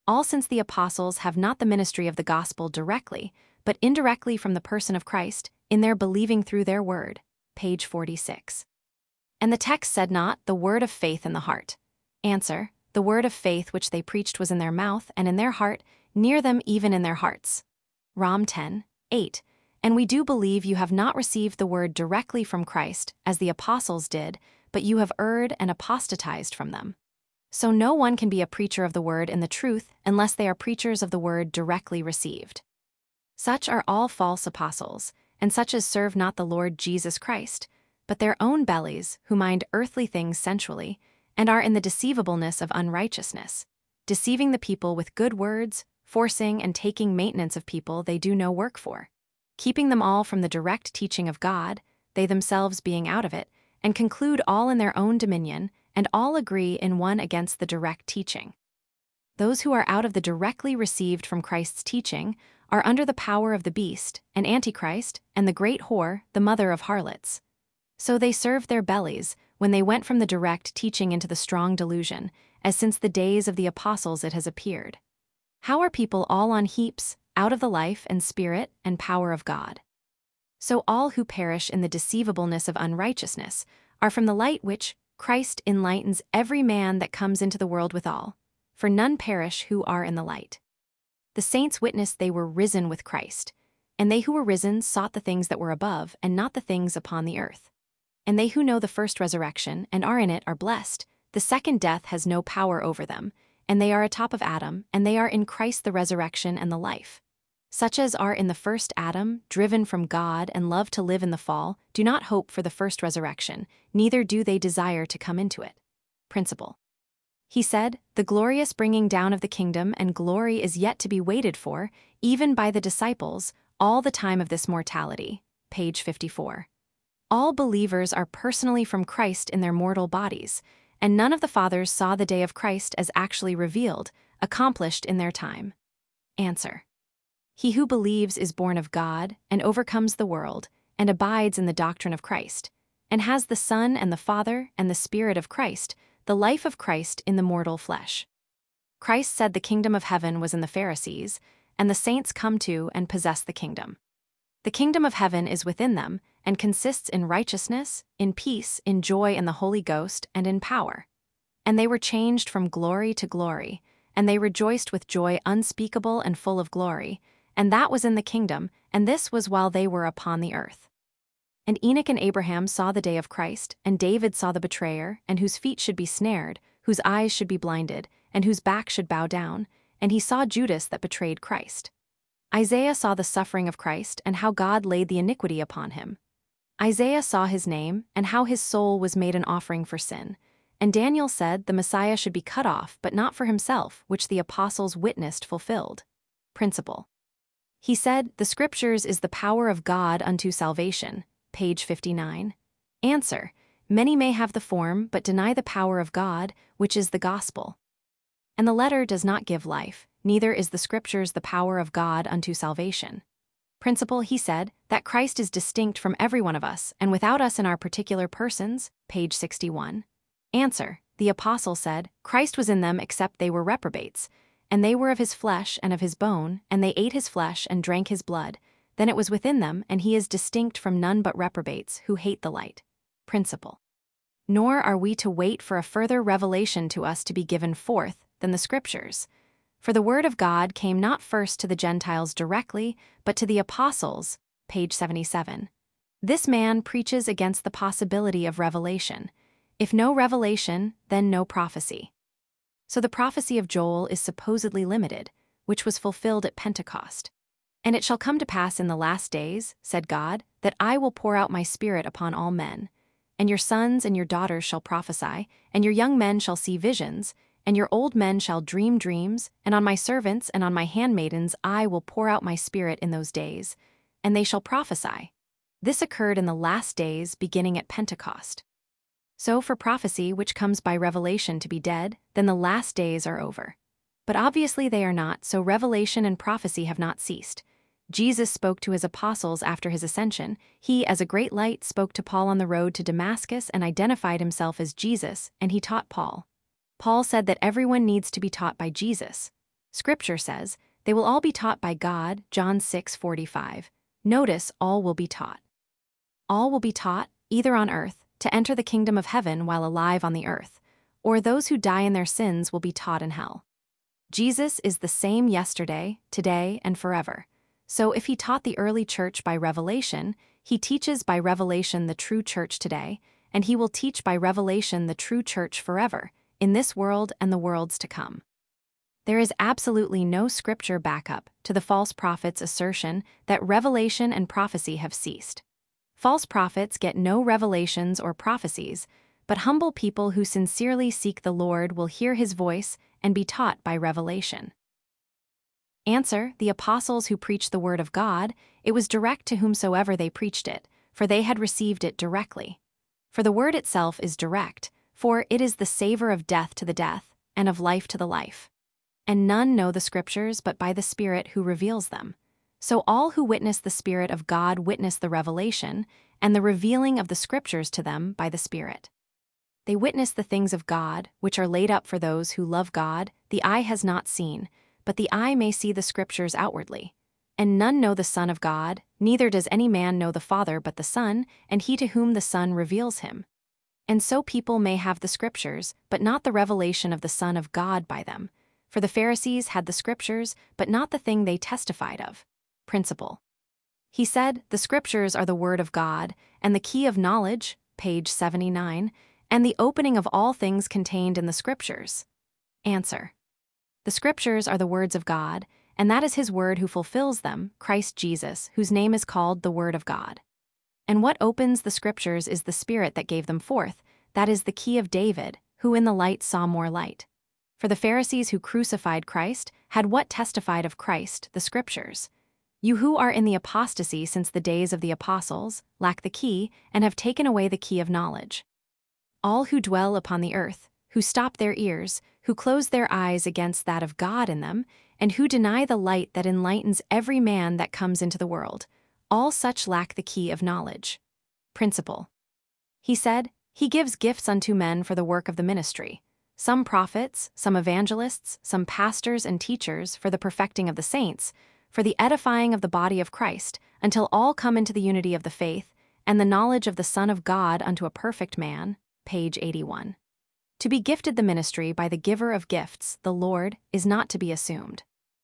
all since the apostles have not the ministry of the gospel directly, but indirectly from the person of Christ, in their believing through their word. Page forty-six. And the text said not, the word of faith in the heart. Answer, the word of faith which they preached was in their mouth and in their heart, near them even in their hearts. Rom ten, eight. And we do believe you have not received the word directly from Christ, as the apostles did, but you have erred and apostatized from them. So no one can be a preacher of the word in the truth unless they are preachers of the word directly received. Such are all false apostles, and such as serve not the Lord Jesus Christ, but their own bellies, who mind earthly things sensually, and are in the deceivableness of unrighteousness, deceiving the people with good words, forcing and taking maintenance of people they do no work for, keeping them all from the direct teaching of God, they themselves being out of it, and conclude all in their own dominion, and all agree in one against the direct teaching. Those who are out of the directly received from Christ's teaching are under the power of the beast, and Antichrist, and the great whore, the mother of harlots. So they served their bellies, when they went from the direct teaching into the strong delusion, as since the days of the apostles it has appeared. How are people all on heaps, out of the life and spirit and power of God? So all who perish in the deceivableness of unrighteousness are from the light which Christ enlightens every man that comes into the world withal, for none perish who are in the light. The saints witnessed they were risen with Christ, and they who were risen sought the things that were above and not the things upon the earth. And they who know the first resurrection and are in it are blessed. The second death has no power over them, and they are atop of Adam, and they are in Christ the resurrection and the life. Such as are in the first Adam, driven from God and love to live in the fall, do not hope for the first resurrection, neither do they desire to come into it. Principle. He said, the glorious bringing down of the kingdom and glory is yet to be waited for, even by the disciples, all the time of this mortality. Page fifty-four. All believers are personally from Christ in their mortal bodies, and none of the fathers saw the day of Christ as actually revealed, accomplished in their time. Answer. He who believes is born of God, and overcomes the world, and abides in the doctrine of Christ, and has the Son and the Father and the Spirit of Christ, the life of Christ in the mortal flesh. Christ said the kingdom of heaven was in the Pharisees, and the saints come to and possess the kingdom. The kingdom of heaven is within them, and consists in righteousness, in peace, in joy in the Holy Ghost, and in power. And they were changed from glory to glory, and they rejoiced with joy unspeakable and full of glory, and that was in the kingdom, and this was while they were upon the earth. And Enoch and Abraham saw the day of Christ, and David saw the betrayer, and whose feet should be snared, whose eyes should be blinded, and whose back should bow down, and he saw Judas that betrayed Christ. Isaiah saw the suffering of Christ, and how God laid the iniquity upon him. Isaiah saw his name, and how his soul was made an offering for sin. And Daniel said the Messiah should be cut off, but not for himself, which the apostles witnessed fulfilled. Principle. He said, the Scriptures is the power of God unto salvation. Page fifty-nine. Answer. Many may have the form, but deny the power of God, which is the gospel. And the letter does not give life, neither is the Scriptures the power of God unto salvation. Principle. He said, that Christ is distinct from every one of us, and without us in our particular persons. Page sixty-one. Answer. The apostle said, Christ was in them except they were reprobates, and they were of his flesh and of his bone, and they ate his flesh and drank his blood. Then it was within them, and he is distinct from none but reprobates, who hate the light. Principle. Nor are we to wait for a further revelation to us to be given forth than the Scriptures. For the word of God came not first to the Gentiles directly, but to the apostles. Page seventy-seven. This man preaches against the possibility of revelation. If no revelation, then no prophecy. So the prophecy of Joel is supposedly limited, which was fulfilled at Pentecost. And it shall come to pass in the last days, said God, that I will pour out my Spirit upon all men. And your sons and your daughters shall prophesy, and your young men shall see visions, and your old men shall dream dreams, and on my servants and on my handmaidens I will pour out my Spirit in those days, and they shall prophesy. This occurred in the last days, beginning at Pentecost. So for prophecy which comes by revelation to be dead, then the last days are over. But obviously they are not, so revelation and prophecy have not ceased. Jesus spoke to his apostles after his ascension. He, as a great light, spoke to Paul on the road to Damascus and identified himself as Jesus, and he taught Paul. Paul said that everyone needs to be taught by Jesus. Scripture says, they will all be taught by God, John six forty-five. Notice, all will be taught. All will be taught, either on earth, to enter the kingdom of heaven while alive on the earth, or those who die in their sins will be taught in hell. Jesus is the same yesterday, today, and forever. So if he taught the early church by revelation, he teaches by revelation the true church today, and he will teach by revelation the true church forever, in this world and the worlds to come. There is absolutely no scripture backup to the false prophet's assertion that revelation and prophecy have ceased. False prophets get no revelations or prophecies, but humble people who sincerely seek the Lord will hear his voice and be taught by revelation. Answer: the apostles who preached the word of God, it was direct to whomsoever they preached it, for they had received it directly. For the word itself is direct, for it is the savor of death to the death, and of life to the life. And none know the Scriptures but by the Spirit who reveals them. So all who witness the Spirit of God witness the revelation, and the revealing of the Scriptures to them by the Spirit. They witness the things of God, which are laid up for those who love God, the eye has not seen, but the eye may see the Scriptures outwardly. And none know the Son of God, neither does any man know the Father but the Son, and he to whom the Son reveals him. And so people may have the Scriptures, but not the revelation of the Son of God by them. For the Pharisees had the Scriptures, but not the thing they testified of. Principle. He said, the Scriptures are the word of God, and the key of knowledge, page seventy-nine, and the opening of all things contained in the Scriptures. Answer. The Scriptures are the words of God, and that is his word who fulfills them, Christ Jesus, whose name is called the Word of God. And what opens the Scriptures is the Spirit that gave them forth, that is the key of David, who in the light saw more light. For the Pharisees who crucified Christ had what testified of Christ, the Scriptures. You who are in the apostasy since the days of the apostles lack the key and have taken away the key of knowledge. All who dwell upon the earth, who stop their ears, who close their eyes against that of God in them, and who deny the light that enlightens every man that comes into the world, all such lack the key of knowledge. Principle. He said, he gives gifts unto men for the work of the ministry. Some prophets, some evangelists, some pastors and teachers for the perfecting of the saints, for the edifying of the body of Christ, until all come into the unity of the faith, and the knowledge of the Son of God unto a perfect man, page eighty-one. To be gifted the ministry by the giver of gifts, the Lord, is not to be assumed.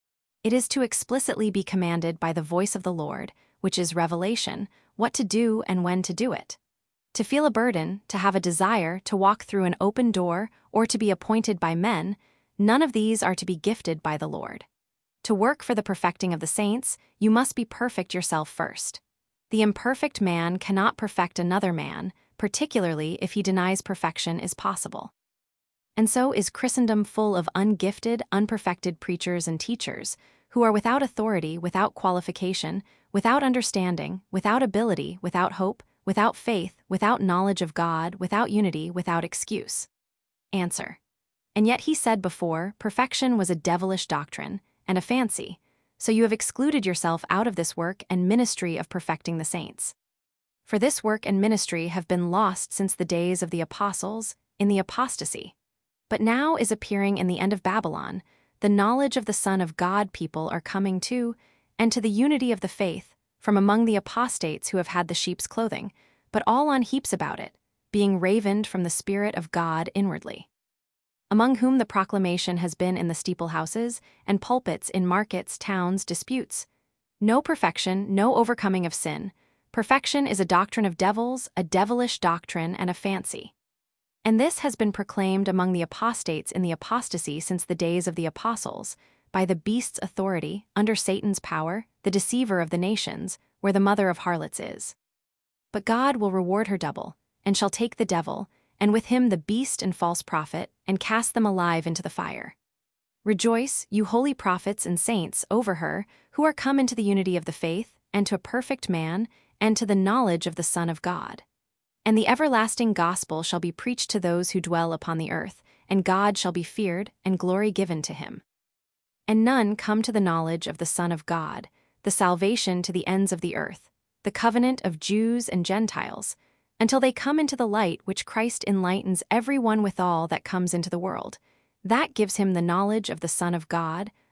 It is to explicitly be commanded by the voice of the Lord, which is revelation, what to do and when to do it. To feel a burden, to have a desire to walk through an open door, or to be appointed by men, none of these are to be gifted by the Lord. To work for the perfecting of the saints, you must be perfect yourself first. The imperfect man cannot perfect another man, particularly if he denies perfection is possible. And so is Christendom full of ungifted, unperfected preachers and teachers, who are without authority, without qualification, without understanding, without ability, without hope, without faith, without knowledge of God, without unity, without excuse. Answer. And yet he said before, perfection was a devilish doctrine, and a fancy, so you have excluded yourself out of this work and ministry of perfecting the saints. For this work and ministry have been lost since the days of the apostles, in the apostasy. But now is appearing in the end of Babylon, the knowledge of the Son of God people are coming to, and to the unity of the faith, from among the apostates who have had the sheep's clothing, but all on heaps about it, being ravened from the Spirit of God inwardly. Among whom the proclamation has been in the steeplehouses, and pulpits in markets, towns, disputes. No perfection, no overcoming of sin. Perfection is a doctrine of devils, a devilish doctrine, and a fancy. And this has been proclaimed among the apostates in the apostasy since the days of the apostles, by the beast's authority, under Satan's power, the deceiver of the nations, where the mother of harlots is. But God will reward her double, and shall take the devil, and with him the beast and false prophet, and cast them alive into the fire. Rejoice, you holy prophets and saints, over her, who are come into the unity of the faith, and to a perfect man, and to the knowledge of the Son of God. And the everlasting gospel shall be preached to those who dwell upon the earth, and God shall be feared, and glory given to him. And none come to the knowledge of the Son of God, the salvation to the ends of the earth, the covenant of Jews and Gentiles, until they come into the light which Christ enlightens every one withal that comes into the world. That gives him the knowledge of the Son of God,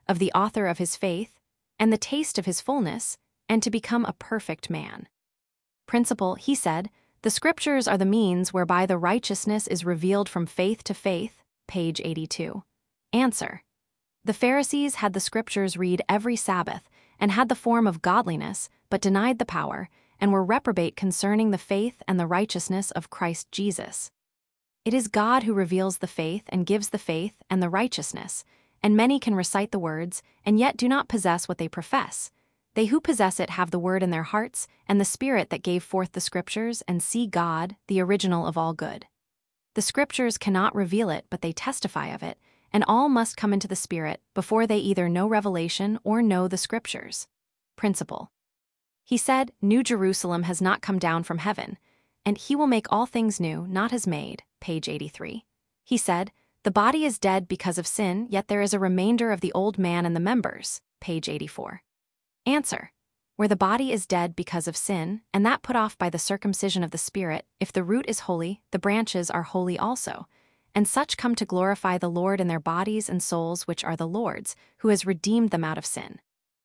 of the author of his faith, and the taste of his fullness, and to become a perfect man. Principle, he said, the scriptures are the means whereby the righteousness is revealed from faith to faith, page eighty-two. Answer. The Pharisees had the scriptures read every Sabbath, and had the form of godliness, but denied the power, and were reprobate concerning the faith and the righteousness of Christ Jesus. It is God who reveals the faith and gives the faith and the righteousness, and many can recite the words, and yet do not possess what they profess. They who possess it have the word in their hearts, and the Spirit that gave forth the scriptures, and see God, the original of all good. The scriptures cannot reveal it, but they testify of it, and all must come into the Spirit before they either know revelation or know the scriptures. Principle. He said, New Jerusalem has not come down from heaven, and he will make all things new, not has made, page eighty-three. He said, the body is dead because of sin, yet there is a remainder of the old man in the members, page eighty-four. Answer. Where the body is dead because of sin, and that put off by the circumcision of the Spirit, if the root is holy, the branches are holy also. And such come to glorify the Lord in their bodies and souls which are the Lord's, who has redeemed them out of sin.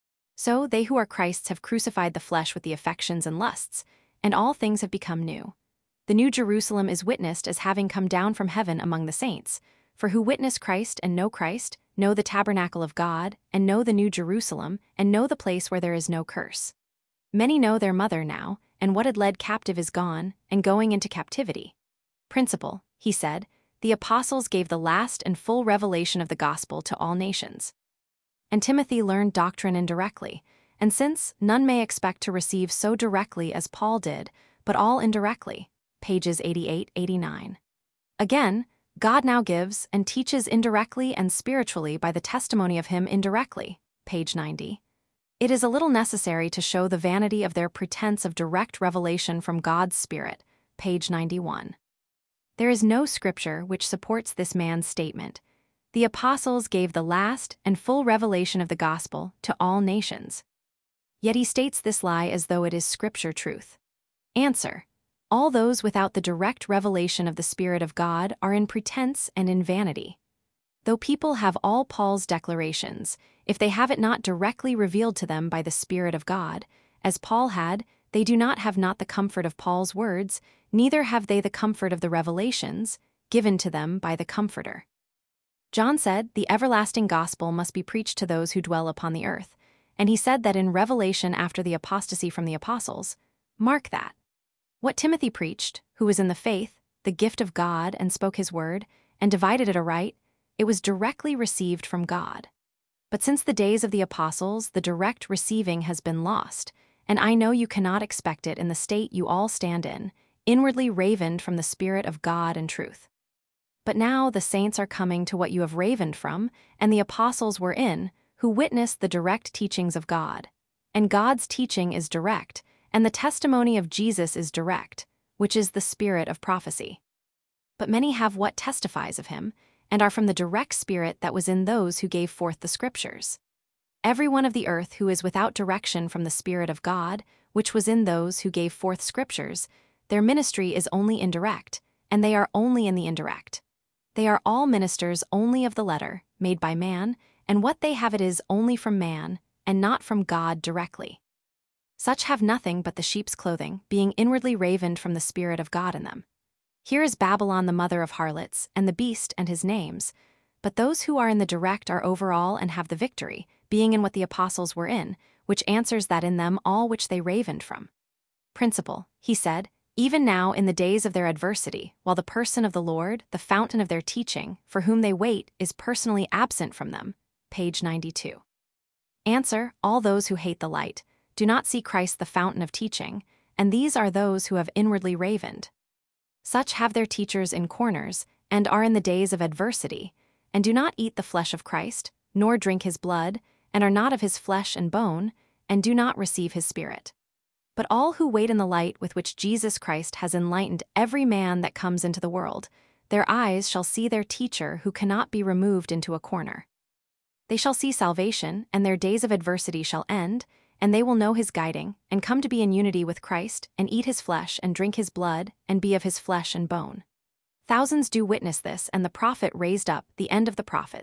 So they who are Christ's have crucified the flesh with the affections and lusts, and all things have become new. The New Jerusalem is witnessed as having come down from heaven among the saints, for who witness Christ and know Christ, know the tabernacle of God, and know the New Jerusalem, and know the place where there is no curse. Many know their mother now, and what had led captive is gone, and going into captivity. Principle, he said, the apostles gave the last and full revelation of the gospel to all nations. And Timothy learned doctrine indirectly, and since none may expect to receive so directly as Paul did, but all indirectly, pages eighty-eight eighty-nine. Again, God now gives and teaches indirectly and spiritually by the testimony of him indirectly, page ninety. It is a little necessary to show the vanity of their pretense of direct revelation from God's Spirit, page ninety-one. There is no scripture which supports this man's statement. The apostles gave the last and full revelation of the gospel to all nations. Yet he states this lie as though it is scripture truth. Answer. All those without the direct revelation of the Spirit of God are in pretense and in vanity. Though people have all Paul's declarations, if they have it not directly revealed to them by the Spirit of God, as Paul had, they do not have not the comfort of Paul's words, neither have they the comfort of the revelations, given to them by the Comforter. John said, the everlasting gospel must be preached to those who dwell upon the earth, and he said that in Revelation after the apostasy from the apostles, mark that. What Timothy preached, who was in the faith, the gift of God, and spoke his word, and divided it aright, it was directly received from God. But since the days of the apostles, the direct receiving has been lost, and I know you cannot expect it in the state you all stand in, inwardly ravened from the Spirit of God and truth. But now the saints are coming to what you have ravened from, and the apostles were in, who witnessed the direct teachings of God. And God's teaching is direct, and the testimony of Jesus is direct, which is the spirit of prophecy. But many have what testifies of him, and are from the direct spirit that was in those who gave forth the scriptures. Every one of the earth who is without direction from the Spirit of God, which was in those who gave forth scriptures, their ministry is only indirect, and they are only in the indirect. They are all ministers only of the letter, made by man, and what they have it is only from man, and not from God directly. Such have nothing but the sheep's clothing, being inwardly ravened from the Spirit of God in them. Here is Babylon the mother of harlots, and the beast and his names. But those who are in the direct are over all and have the victory, being in what the apostles were in, which answers that in them all which they ravened from. Principle, he said, even now in the days of their adversity, while the person of the Lord, the fountain of their teaching, for whom they wait, is personally absent from them. Page ninety-two. Answer, all those who hate the light, do not see Christ the fountain of teaching, and these are those who have inwardly ravened. Such have their teachers in corners, and are in the days of adversity, and do not eat the flesh of Christ, nor drink his blood, and are not of his flesh and bone, and do not receive his Spirit. But all who wait in the light with which Jesus Christ has enlightened every man that comes into the world, their eyes shall see their teacher who cannot be removed into a corner. They shall see salvation, and their days of adversity shall end, and they will know his guiding, and come to be in unity with Christ, and eat his flesh, and drink his blood, and be of his flesh and bone. Thousands do witness this, and the prophet raised up, the end of the prophets,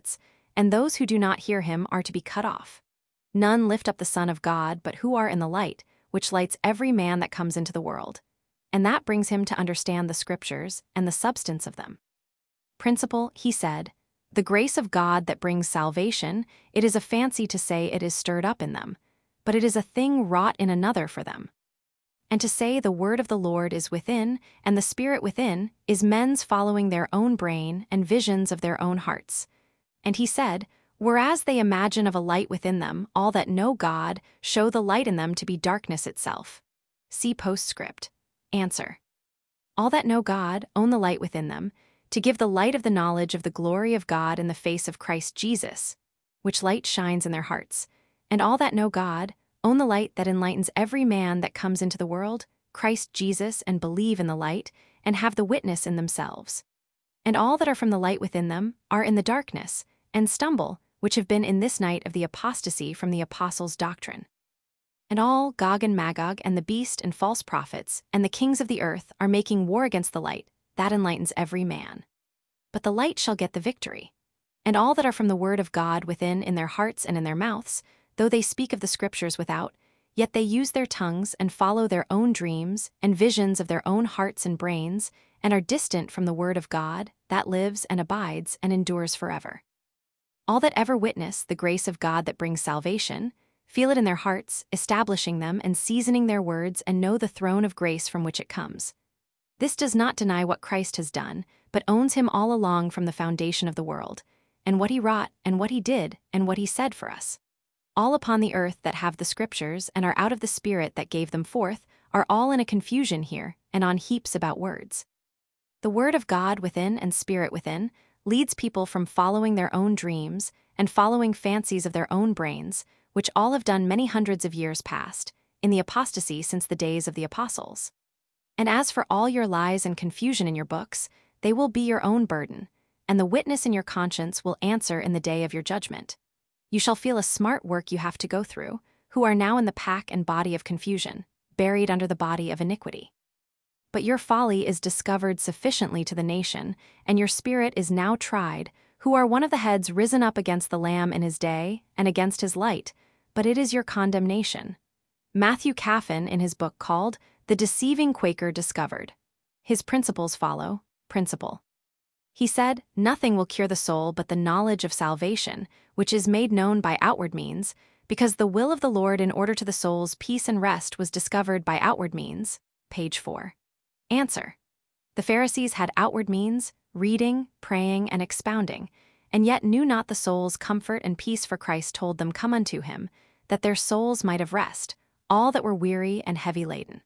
and those who do not hear him are to be cut off. None lift up the Son of God, but who are in the light, which lights every man that comes into the world. And that brings him to understand the Scriptures and the substance of them. Principle, he said, the grace of God that brings salvation, it is a fancy to say it is stirred up in them, but it is a thing wrought in another for them. And to say the word of the Lord is within, and the Spirit within, is men's following their own brain and visions of their own hearts. And he said, whereas they imagine of a light within them, all that know God show the light in them to be darkness itself. See postscript. Answer. All that know God own the light within them, to give the light of the knowledge of the glory of God in the face of Christ Jesus, which light shines in their hearts. And all that know God own the light that enlightens every man that comes into the world, Christ Jesus, and believe in the light, and have the witness in themselves. And all that are from the light within them are in the darkness, and stumble, which have been in this night of the apostasy from the apostles' doctrine. And all Gog and Magog, and the beast and false prophets, and the kings of the earth are making war against the light, that enlightens every man. But the light shall get the victory. And all that are from the word of God within in their hearts and in their mouths, though they speak of the Scriptures without, yet they use their tongues and follow their own dreams and visions of their own hearts and brains, and are distant from the word of God, that lives and abides and endures forever. All that ever witness the grace of God that brings salvation, feel it in their hearts, establishing them and seasoning their words, and know the throne of grace from which it comes. This does not deny what Christ has done, but owns him all along from the foundation of the world, and what he wrought, and what he did, and what he said for us. All upon the earth that have the Scriptures and are out of the Spirit that gave them forth, are all in a confusion here, and on heaps about words. The word of God within and Spirit within leads people from following their own dreams and following fancies of their own brains, which all have done many hundreds of years past, in the apostasy since the days of the apostles. And as for all your lies and confusion in your books, they will be your own burden, and the witness in your conscience will answer in the day of your judgment. You shall feel a smart work you have to go through, who are now in the pack and body of confusion, buried under the body of iniquity. But your folly is discovered sufficiently to the nation, and your spirit is now tried, who are one of the heads risen up against the Lamb in his day, and against his light, but it is your condemnation. Matthew Caffin, in his book called The Deceiving Quaker Discovered. His principles follow. Principle. He said, nothing will cure the soul but the knowledge of salvation, which is made known by outward means, because the will of the Lord in order to the soul's peace and rest was discovered by outward means. Page four. Answer. The Pharisees had outward means, reading, praying, and expounding, and yet knew not the soul's comfort and peace, for Christ told them, come unto him, that their souls might have rest, all that were weary and heavy laden.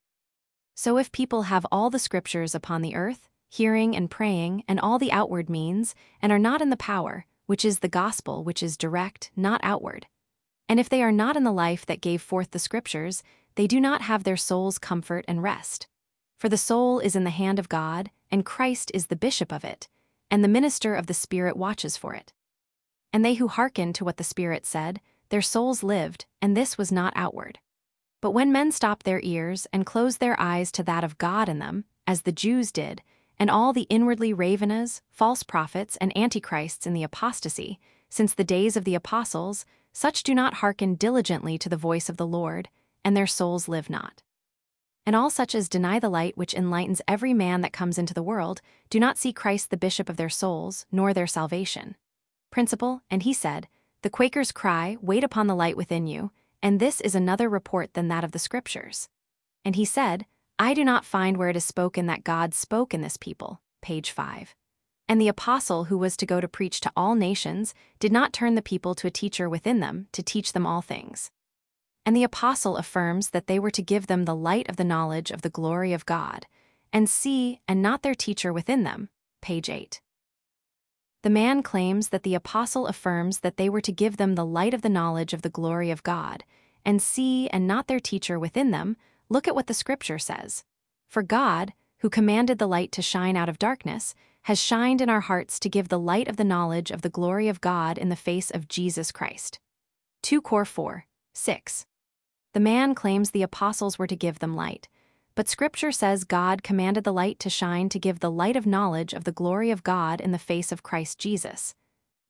So if people have all the Scriptures upon the earth, hearing and praying, and all the outward means, and are not in the power, which is the gospel, which is direct, not outward. And if they are not in the life that gave forth the Scriptures, they do not have their soul's comfort and rest. For the soul is in the hand of God, and Christ is the bishop of it, and the minister of the Spirit watches for it. And they who hearkened to what the Spirit said, their souls lived, and this was not outward. But when men stopped their ears and closed their eyes to that of God in them, as the Jews did, and all the inwardly ravenous, false prophets, and antichrists in the apostasy, since the days of the apostles, such do not hearken diligently to the voice of the Lord, and their souls live not. And all such as deny the light which enlightens every man that comes into the world, do not see Christ the bishop of their souls, nor their salvation. Principle, and he said, the Quakers cry, wait upon the light within you, and this is another report than that of the Scriptures. And he said, I do not find where it is spoken that God spoke in this people. Page five. And the apostle who was to go to preach to all nations did not turn the people to a teacher within them to teach them all things. And the apostle affirms that they were to give them the light of the knowledge of the glory of God, and see, and not their teacher within them. Page eight. The man claims that the apostle affirms that they were to give them the light of the knowledge of the glory of God, and see, and not their teacher within them. Look at what the Scripture says. For God, who commanded the light to shine out of darkness, has shined in our hearts to give the light of the knowledge of the glory of God in the face of Jesus Christ. two Cor four, six. The man claims the apostles were to give them light, but Scripture says God commanded the light to shine to give the light of knowledge of the glory of God in the face of Christ Jesus.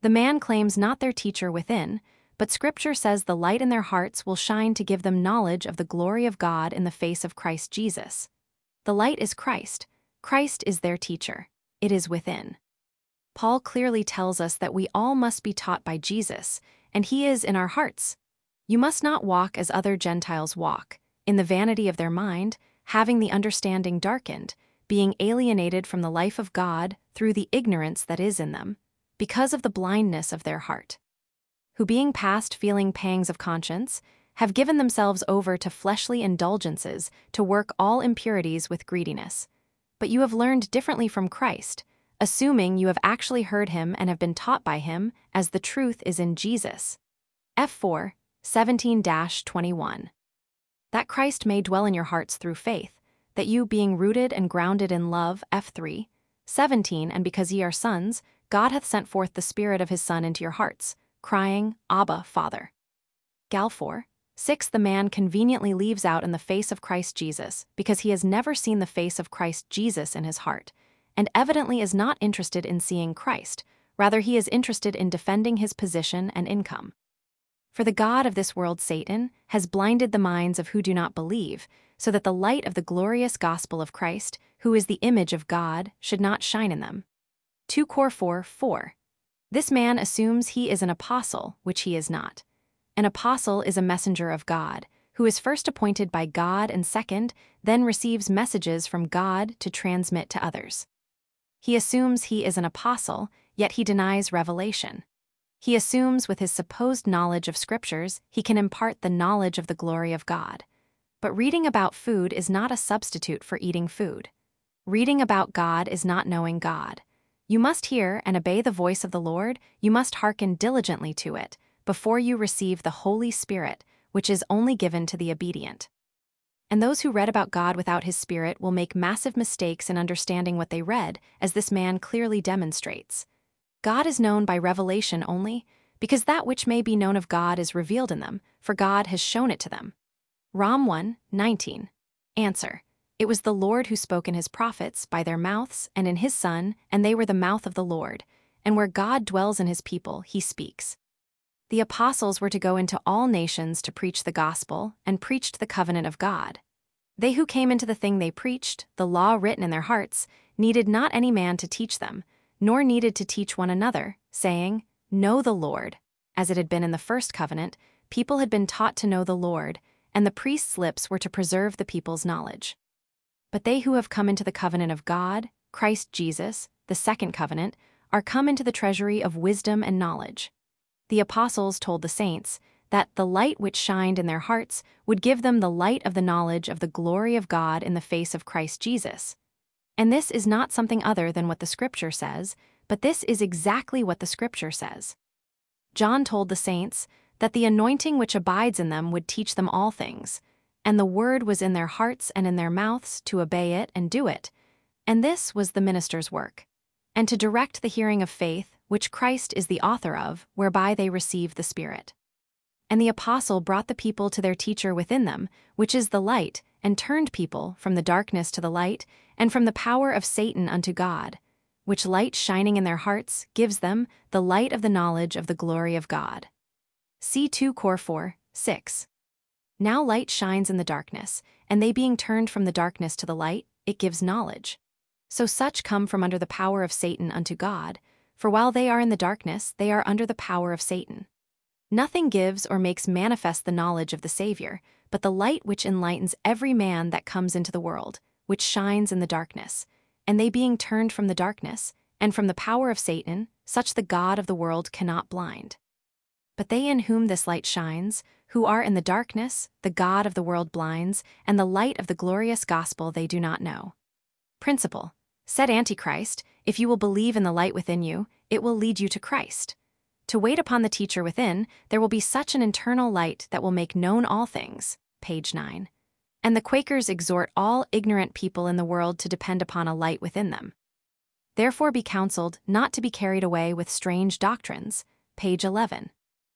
The man claims not their teacher within, but Scripture says the light in their hearts will shine to give them knowledge of the glory of God in the face of Christ Jesus. The light is Christ. Christ is their teacher. It is within. Paul clearly tells us that we all must be taught by Jesus, and he is in our hearts. You must not walk as other Gentiles walk, in the vanity of their mind, having the understanding darkened, being alienated from the life of God through the ignorance that is in them, because of the blindness of their heart, who being past feeling pangs of conscience, have given themselves over to fleshly indulgences to work all impurities with greediness. But you have learned differently from Christ, assuming you have actually heard him and have been taught by him, as the truth is in Jesus. F four, seventeen to twenty-one. That Christ may dwell in your hearts through faith, that you, being rooted and grounded in love, F three, seventeen, and because ye are sons, God hath sent forth the Spirit of his Son into your hearts, crying, Abba, Father. Gal four, six. The man conveniently leaves out in the face of Christ Jesus, because he has never seen the face of Christ Jesus in his heart, and evidently is not interested in seeing Christ, rather he is interested in defending his position and income. For the god of this world, Satan, has blinded the minds of who do not believe, so that the light of the glorious gospel of Christ, who is the image of God, should not shine in them. two Cor four, four. This man assumes he is an apostle, which he is not. An apostle is a messenger of God, who is first appointed by God and second, then receives messages from God to transmit to others. He assumes he is an apostle, yet he denies revelation. He assumes with his supposed knowledge of scriptures he can impart the knowledge of the glory of God. But reading about food is not a substitute for eating food. Reading about God is not knowing God. You must hear and obey the voice of the Lord, you must hearken diligently to it, before you receive the Holy Spirit, which is only given to the obedient. And those who read about God without his Spirit will make massive mistakes in understanding what they read, as this man clearly demonstrates. God is known by revelation only, because that which may be known of God is revealed in them, for God has shown it to them. Rom one, nineteen. Answer. It was the Lord who spoke in his prophets by their mouths and in his Son, and they were the mouth of the Lord, and where God dwells in his people, he speaks. The apostles were to go into all nations to preach the gospel, and preached the covenant of God. They who came into the thing they preached, the law written in their hearts, needed not any man to teach them, nor needed to teach one another, saying, Know the Lord. As it had been in the first covenant, people had been taught to know the Lord, and the priest's lips were to preserve the people's knowledge. But they who have come into the covenant of God, Christ Jesus, the second covenant, are come into the treasury of wisdom and knowledge. The apostles told the saints that the light which shined in their hearts would give them the light of the knowledge of the glory of God in the face of Christ Jesus. And this is not something other than what the Scripture says, but this is exactly what the Scripture says. John told the saints that the anointing which abides in them would teach them all things, and the word was in their hearts and in their mouths to obey it and do it. And this was the minister's work, and to direct the hearing of faith, which Christ is the author of, whereby they receive the Spirit. And the apostle brought the people to their teacher within them, which is the light, and turned people from the darkness to the light, and from the power of Satan unto God, which light shining in their hearts gives them the light of the knowledge of the glory of God. See two Cor four, six. Now light shines in the darkness, and they being turned from the darkness to the light, it gives knowledge. So such come from under the power of Satan unto God, for while they are in the darkness, they are under the power of Satan. Nothing gives or makes manifest the knowledge of the Savior, but the light which enlightens every man that comes into the world, which shines in the darkness, and they being turned from the darkness, and from the power of Satan, such the God of the world cannot blind. But they in whom this light shines, who are in the darkness, the God of the world blinds, and the light of the glorious gospel they do not know. Principle. Said Antichrist, if you will believe in the light within you, it will lead you to Christ. To wait upon the teacher within, there will be such an internal light that will make known all things. Page nine. And the Quakers exhort all ignorant people in the world to depend upon a light within them. Therefore be counseled not to be carried away with strange doctrines. Page eleven.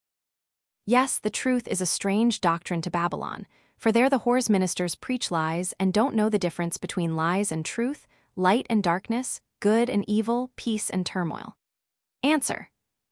Yes, the truth is a strange doctrine to Babylon, for there the whore's ministers preach lies and don't know the difference between lies and truth, light and darkness, good and evil, peace and turmoil. Answer.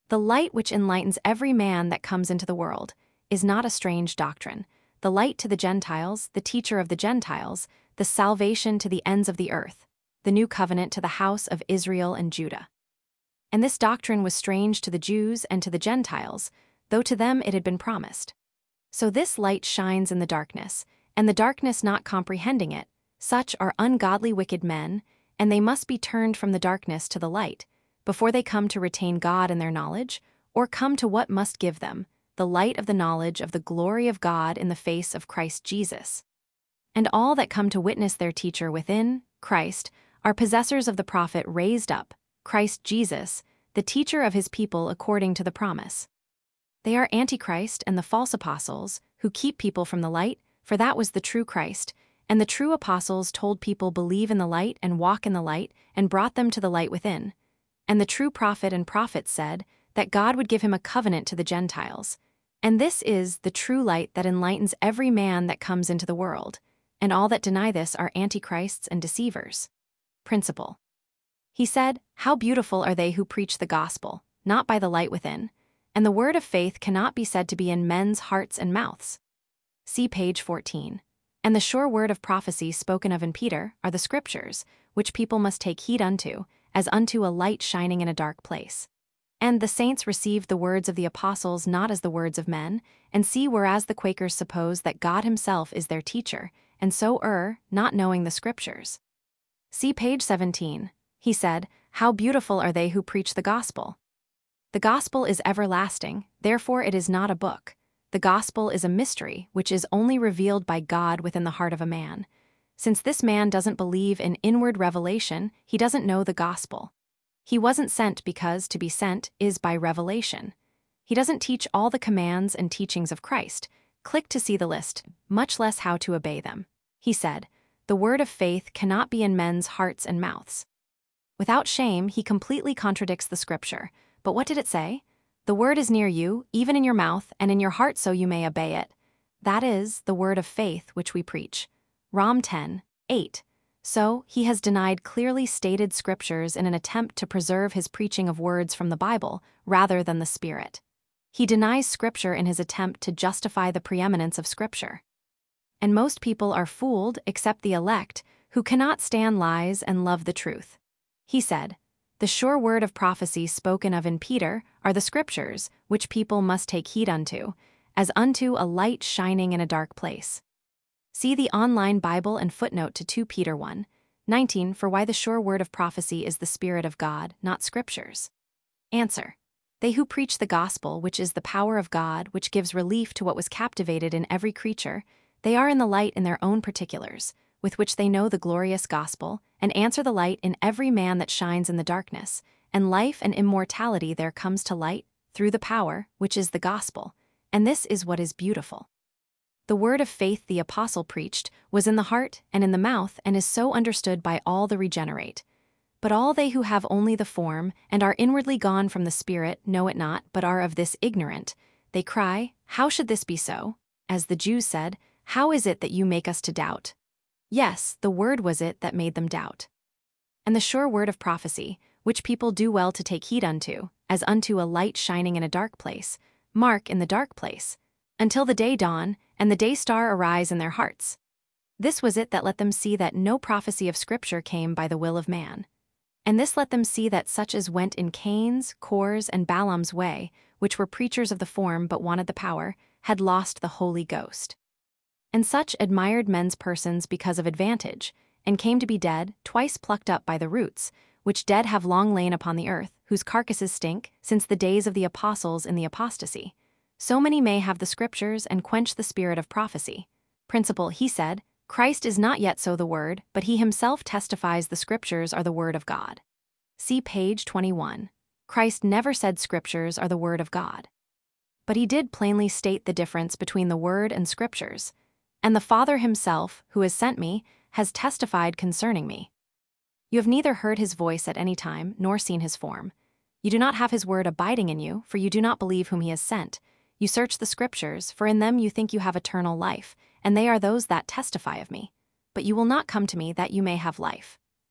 The light which enlightens every man that comes into the world is not a strange doctrine. The light to the Gentiles, the teacher of the Gentiles, the salvation to the ends of the earth, the new covenant to the house of Israel and Judah. And this doctrine was strange to the Jews and to the Gentiles, though to them it had been promised. So this light shines in the darkness, and the darkness not comprehending it. Such are ungodly wicked men, and they must be turned from the darkness to the light, before they come to retain God in their knowledge, or come to what must give them, the light of the knowledge of the glory of God in the face of Christ Jesus. And all that come to witness their teacher within, Christ, are possessors of the prophet raised up, Christ Jesus, the teacher of his people according to the promise. They are Antichrist and the false apostles, who keep people from the light, for that was the true Christ, and the true apostles told people believe in the light and walk in the light, and brought them to the light within. And the true prophet and prophets said that God would give him a covenant to the Gentiles. And this is the true light that enlightens every man that comes into the world, and all that deny this are antichrists and deceivers. Principle. He said, "How beautiful are they who preach the gospel, not by the light within, and the word of faith cannot be said to be in men's hearts and mouths." See page fourteen. And the sure word of prophecy spoken of in Peter are the scriptures, which people must take heed unto, as unto a light shining in a dark place. And the saints received the words of the apostles not as the words of men, and see whereas the Quakers suppose that God himself is their teacher, and so err, not knowing the scriptures. See page seventeen. He said, "How beautiful are they who preach the gospel." The gospel is everlasting, therefore it is not a book. The gospel is a mystery which is only revealed by God within the heart of a man. Since this man doesn't believe in inward revelation, he doesn't know the gospel. He wasn't sent because to be sent is by revelation. He doesn't teach all the commands and teachings of Christ. Click to see the list, much less how to obey them. He said, "The word of faith cannot be in men's hearts and mouths." Without shame, he completely contradicts the scripture. But what did it say? "The word is near you, even in your mouth and in your heart, so you may obey it." That is the word of faith which we preach. Rom ten, eight. So, he has denied clearly stated scriptures in an attempt to preserve his preaching of words from the Bible rather than the Spirit. He denies scripture in his attempt to justify the preeminence of scripture. And most people are fooled except the elect, who cannot stand lies and love the truth. He said, "The sure word of prophecy spoken of in Peter are the scriptures, which people must take heed unto, as unto a light shining in a dark place." See the online Bible and footnote to two Peter one, nineteen for why the sure word of prophecy is the Spirit of God, not scriptures. Answer. They who preach the gospel, which is the power of God, which gives relief to what was captivated in every creature, they are in the light in their own particulars, with which they know the glorious gospel, and answer the light in every man that shines in the darkness, and life and immortality there comes to light, through the power, which is the gospel, and this is what is beautiful. The word of faith the apostle preached was in the heart and in the mouth and is so understood by all the regenerate. But all they who have only the form and are inwardly gone from the Spirit know it not, but are of this ignorant. They cry, "How should this be so?" As the Jews said, "How is it that you make us to doubt?" Yes, the word was it that made them doubt. And the sure word of prophecy, which people do well to take heed unto, as unto a light shining in a dark place, mark in the dark place, until the day dawn, and the day star arise in their hearts. This was it that let them see that no prophecy of Scripture came by the will of man. And this let them see that such as went in Cain's, Kor's, and Balaam's way, which were preachers of the form but wanted the power, had lost the Holy Ghost. And such admired men's persons because of advantage, and came to be dead, twice plucked up by the roots, which dead have long lain upon the earth, whose carcasses stink, since the days of the apostles in the apostasy. So many may have the scriptures and quench the spirit of prophecy. Principle, he said, Christ is not yet so the word, but he himself testifies the scriptures are the word of God. See page twenty-one. Christ never said scriptures are the word of God. But he did plainly state the difference between the word and scriptures. And the Father himself, who has sent me, has testified concerning me. You have neither heard his voice at any time, nor seen his form. You do not have his word abiding in you, for you do not believe whom he has sent. You search the scriptures, for in them you think you have eternal life, and they are those that testify of me. But you will not come to me that you may have life.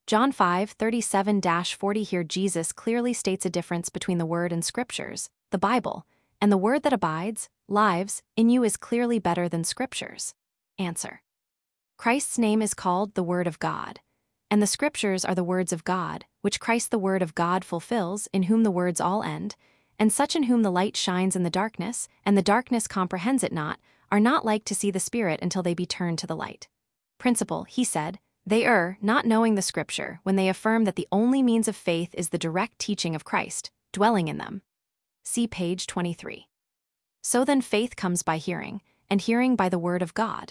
John five thirty-seven to forty. Here Jesus clearly states a difference between the Word and Scriptures, the Bible, and the Word that abides, lives, in you is clearly better than Scriptures. Answer. Christ's name is called the Word of God, and the Scriptures are the words of God, which Christ the Word of God fulfills, in whom the words all end, and such in whom the light shines in the darkness, and the darkness comprehends it not, are not like to see the Spirit until they be turned to the light. Principle, he said, they err, not knowing the Scripture, when they affirm that the only means of faith is the direct teaching of Christ, dwelling in them. See page twenty-three. So then faith comes by hearing, and hearing by the Word of God.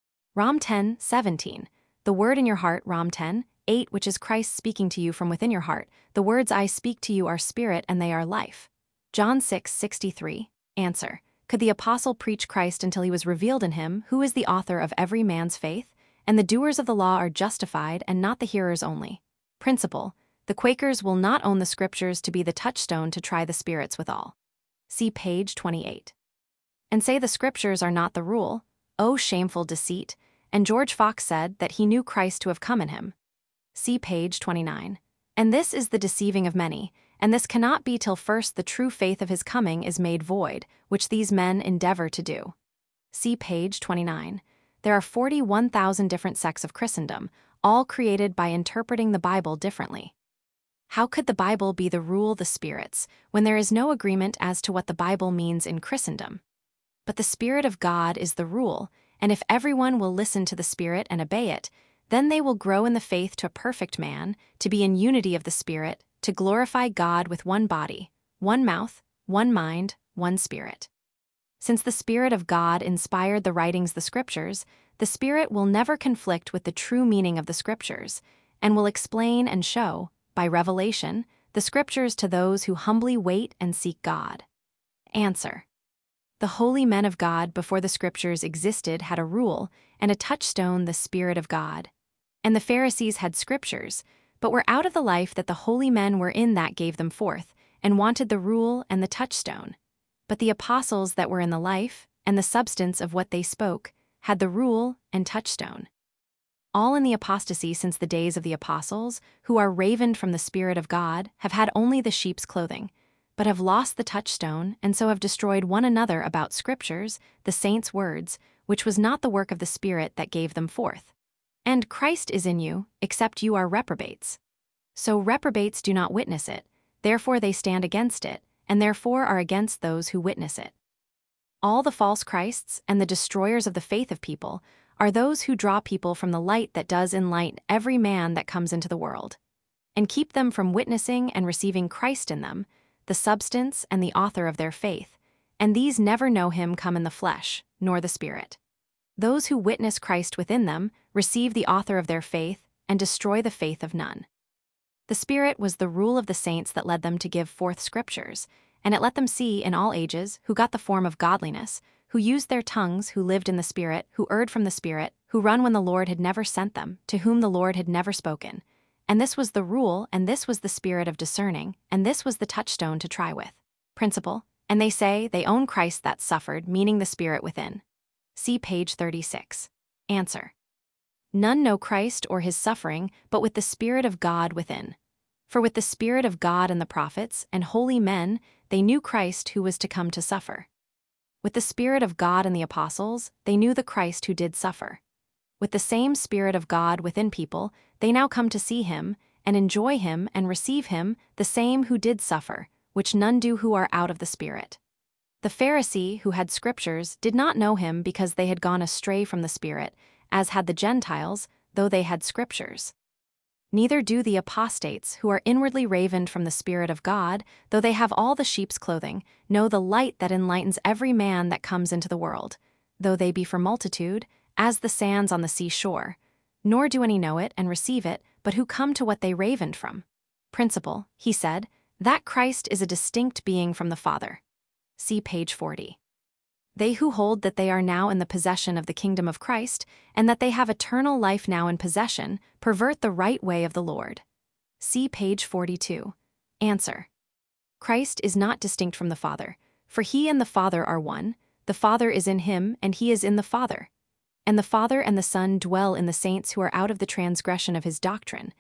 Rom ten seventeen. The word in your heart, Rom ten eight, which is Christ speaking to you from within your heart. The words I speak to you are spirit and they are life. John six sixty-three. Answer. Could the apostle preach Christ until he was revealed in him, who is the author of every man's faith? And the doers of the law are justified and not the hearers only. Principle. The Quakers will not own the Scriptures to be the touchstone to try the spirits withal. See page twenty-eight. And say the Scriptures are not the rule. Oh, shameful deceit. And George Fox said that he knew Christ to have come in him. See page twenty-nine. And this is the deceiving of many, and this cannot be till first the true faith of his coming is made void, which these men endeavor to do. See page twenty-nine. There are forty-one thousand different sects of Christendom, all created by interpreting the Bible differently. How could the Bible be the rule the spirits, when there is no agreement as to what the Bible means in Christendom? But the Spirit of God is the rule, and if everyone will listen to the Spirit and obey it, then they will grow in the faith to a perfect man, to be in unity of the Spirit, to glorify God with one body, one mouth, one mind, one Spirit. Since the Spirit of God inspired the writings, the Scriptures, the Spirit will never conflict with the true meaning of the Scriptures, and will explain and show, by revelation, the Scriptures to those who humbly wait and seek God. Answer. The holy men of God before the Scriptures existed had a rule, and a touchstone, the Spirit of God. And the Pharisees had Scriptures, but were out of the life that the holy men were in that gave them forth, and wanted the rule and the touchstone. But the apostles that were in the life, and the substance of what they spoke, had the rule and touchstone. All in the apostasy since the days of the apostles, who are ravened from the Spirit of God, have had only the sheep's clothing, but have lost the touchstone, and so have destroyed one another about Scriptures, the saints' words, which was not the work of the Spirit that gave them forth. And Christ is in you, except you are reprobates. So reprobates do not witness it, therefore they stand against it, and therefore are against those who witness it. All the false Christs and the destroyers of the faith of people are those who draw people from the light that does enlighten every man that comes into the world, and keep them from witnessing and receiving Christ in them, the substance and the author of their faith, and these never know him come in the flesh, nor the Spirit. Those who witness Christ within them receive the author of their faith and destroy the faith of none. The Spirit was the rule of the saints that led them to give forth Scriptures, and it let them see in all ages who got the form of godliness, who used their tongues, who lived in the Spirit, who erred from the Spirit, who run when the Lord had never sent them, to whom the Lord had never spoken. And this was the rule, and this was the spirit of discerning, and this was the touchstone to try with. Principle, and they say they own Christ that suffered, meaning the Spirit within. See page thirty-six. Answer. None know Christ or his suffering, but with the Spirit of God within. For with the Spirit of God and the prophets and holy men, they knew Christ who was to come to suffer. With the Spirit of God and the apostles, they knew the Christ who did suffer. With the same Spirit of God within people, they now come to see him, and enjoy him and receive him, the same who did suffer, which none do who are out of the Spirit. The Pharisee, who had Scriptures, did not know him because they had gone astray from the Spirit, as had the Gentiles, though they had Scriptures. Neither do the apostates, who are inwardly ravened from the Spirit of God, though they have all the sheep's clothing, know the light that enlightens every man that comes into the world, though they be for multitude, as the sands on the sea shore. Nor do any know it and receive it, but who come to what they ravened from. Principle, he said, that Christ is a distinct being from the Father. See page forty. They who hold that they are now in the possession of the kingdom of Christ, and that they have eternal life now in possession, pervert the right way of the Lord. See page forty-two. Answer. Christ is not distinct from the Father, for he and the Father are one, the Father is in him and he is in the Father. And the Father and the Son dwell in the saints who are out of the transgression of his doctrine,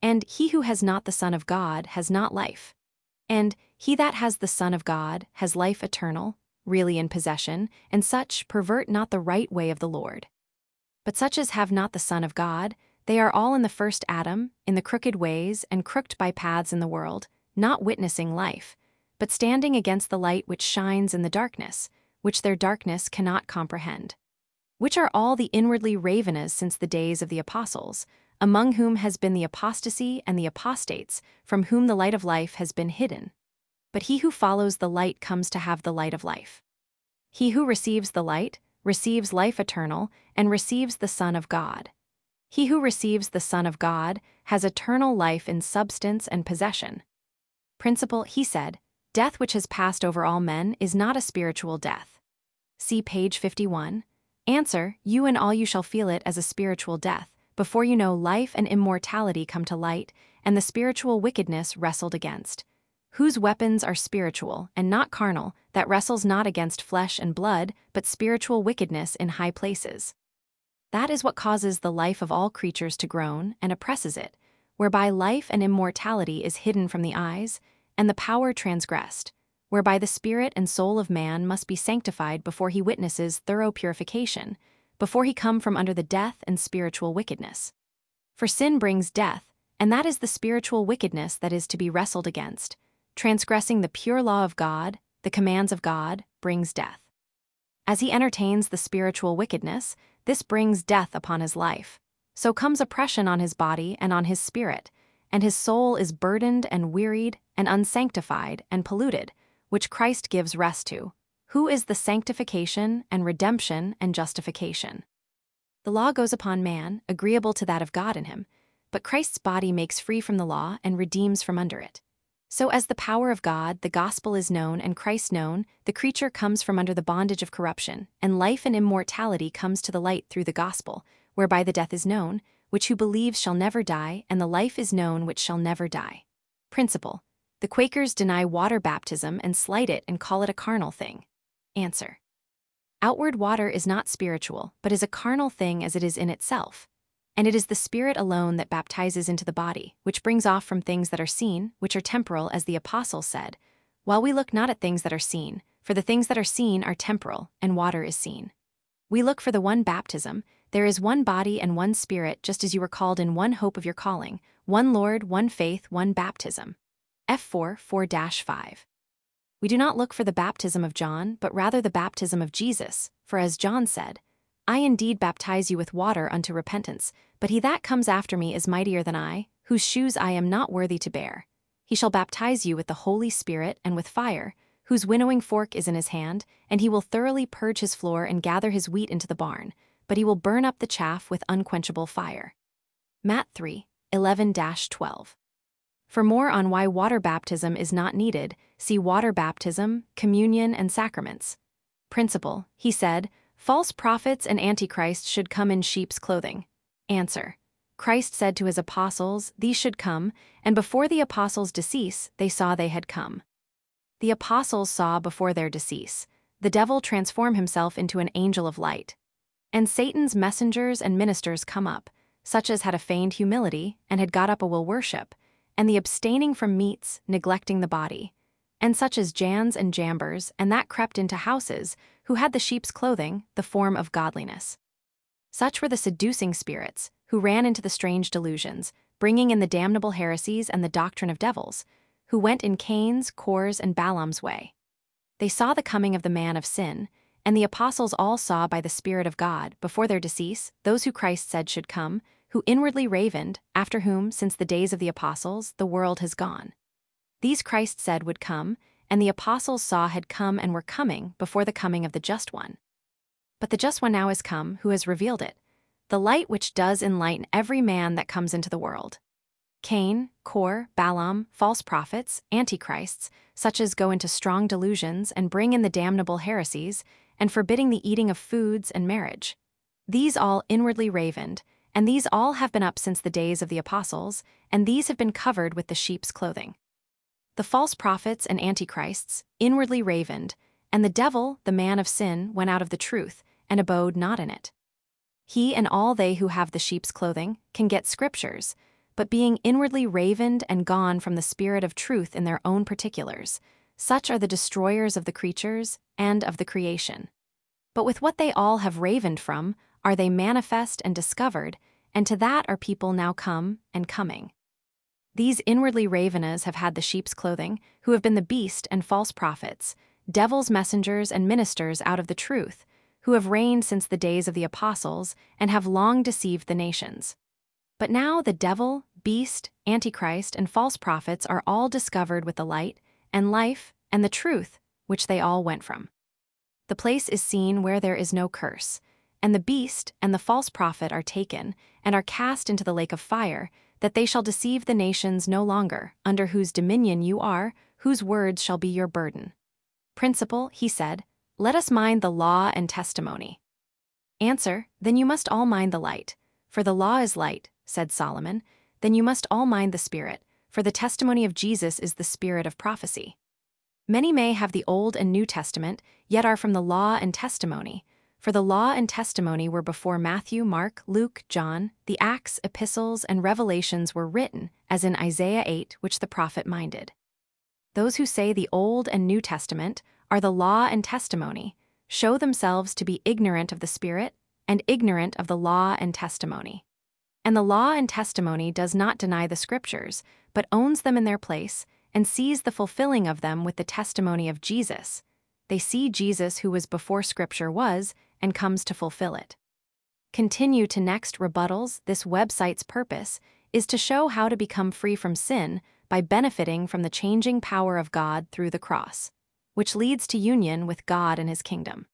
And he who has not the Son of God has not life. And he that has the Son of God has life eternal, really in possession, and such pervert not the right way of the Lord. But such as have not the Son of God, they are all in the first Adam, in the crooked ways and crooked by paths in the world, not witnessing life, but standing against the light which shines in the darkness, which their darkness cannot comprehend. Which are all the inwardly ravenous since the days of the apostles, among whom has been the apostasy and the apostates, from whom the light of life has been hidden. But he who follows the light comes to have the light of life. He who receives the light receives life eternal and receives the Son of God. He who receives the Son of God has eternal life in substance and possession. Principle, he said, death which has passed over all men is not a spiritual death. See page fifty-one. Answer, you and all you shall feel it as a spiritual death, before you know life and immortality come to light, and the spiritual wickedness wrestled against. Whose weapons are spiritual, and not carnal, that wrestles not against flesh and blood, but spiritual wickedness in high places. That is what causes the life of all creatures to groan, and oppresses it, whereby life and immortality is hidden from the eyes, and the power transgressed, whereby the spirit and soul of man must be sanctified before he witnesses thorough purification, before he come from under the death and spiritual wickedness. For sin brings death, and that is the spiritual wickedness that is to be wrestled against. Transgressing the pure law of God, the commands of God, brings death. As he entertains the spiritual wickedness, this brings death upon his life. So comes oppression on his body and on his spirit, and his soul is burdened and wearied and unsanctified and polluted, which Christ gives rest to, who is the sanctification and redemption and justification. The law goes upon man, agreeable to that of God in him, but Christ's body makes free from the law and redeems from under it. So as the power of God, the gospel is known and Christ known, the creature comes from under the bondage of corruption, and life and immortality comes to the light through the gospel, whereby the death is known, which who believes shall never die, and the life is known which shall never die. Principle. The Quakers deny water baptism and slight it and call it a carnal thing. Answer. Outward water is not spiritual, but is a carnal thing as it is in itself. And it is the Spirit alone that baptizes into the body, which brings off from things that are seen, which are temporal, as the Apostle said, while we look not at things that are seen, for the things that are seen are temporal, and water is seen. We look for the one baptism. There is one body and one Spirit, just as you were called in one hope of your calling, one Lord, one faith, one baptism. F four four dash five. We do not look for the baptism of John, but rather the baptism of Jesus, for as John said, I indeed baptize you with water unto repentance, but he that comes after me is mightier than I, whose shoes I am not worthy to bear. He shall baptize you with the Holy Spirit and with fire, whose winnowing fork is in his hand, and he will thoroughly purge his floor and gather his wheat into the barn, but he will burn up the chaff with unquenchable fire. Matt three eleven dash twelve. For more on why water baptism is not needed, see water baptism, communion, and sacraments. Principle, he said, false prophets and antichrists should come in sheep's clothing. Answer. Christ said to his apostles, these should come, and before the apostles' decease, they saw they had come. The apostles saw before their decease the devil transform himself into an angel of light. And Satan's messengers and ministers come up, such as had a feigned humility, and had got up a will worship, and the abstaining from meats, neglecting the body, and such as Jans and Jambers, and that crept into houses, who had the sheep's clothing, the form of godliness. Such were the seducing spirits, who ran into the strange delusions, bringing in the damnable heresies and the doctrine of devils, who went in Cain's, Kor's, and Balaam's way. They saw the coming of the man of sin, and the apostles all saw by the Spirit of God, before their decease, those who Christ said should come, who inwardly ravened, after whom, since the days of the apostles, the world has gone. These Christ said would come, and the apostles saw had come and were coming before the coming of the Just One. But the Just One now is come, who has revealed it, the light which does enlighten every man that comes into the world. Cain, Kor, Balaam, false prophets, antichrists, such as go into strong delusions and bring in the damnable heresies, and forbidding the eating of foods and marriage. These all inwardly ravened, and these all have been up since the days of the apostles, and these have been covered with the sheep's clothing. The false prophets and antichrists inwardly ravened, and the devil, the man of sin, went out of the truth, and abode not in it. He and all they who have the sheep's clothing can get scriptures, but being inwardly ravened and gone from the spirit of truth in their own particulars. Such are the destroyers of the creatures and of the creation. But with what they all have ravened from, are they manifest and discovered, and to that are people now come and coming. These inwardly raveners have had the sheep's clothing, who have been the beast and false prophets, devils' messengers and ministers out of the truth, who have reigned since the days of the apostles and have long deceived the nations. But now the devil, beast, antichrist, and false prophets are all discovered with the light and life and the truth which they all went from. The place is seen where there is no curse, and the beast and the false prophet are taken and are cast into the lake of fire, that they shall deceive the nations no longer, under whose dominion you are, whose words shall be your burden. Principle, he said, let us mind the law and testimony. Answer, then you must all mind the light. For the law is light, said Solomon, then you must all mind the Spirit, for the testimony of Jesus is the spirit of prophecy. Many may have the Old and New Testament, yet are from the law and testimony. For the law and testimony were before Matthew, Mark, Luke, John, the Acts, epistles, and revelations were written, as in Isaiah eight, which the prophet minded. Those who say the Old and New Testament are the law and testimony show themselves to be ignorant of the Spirit and ignorant of the law and testimony. And the law and testimony does not deny the Scriptures, but owns them in their place and sees the fulfilling of them with the testimony of Jesus. They see Jesus who was before Scripture was and comes to fulfill it. Continue to next rebuttals. This website's purpose is to show how to become free from sin by benefiting from the changing power of God through the cross, which leads to union with God and His kingdom.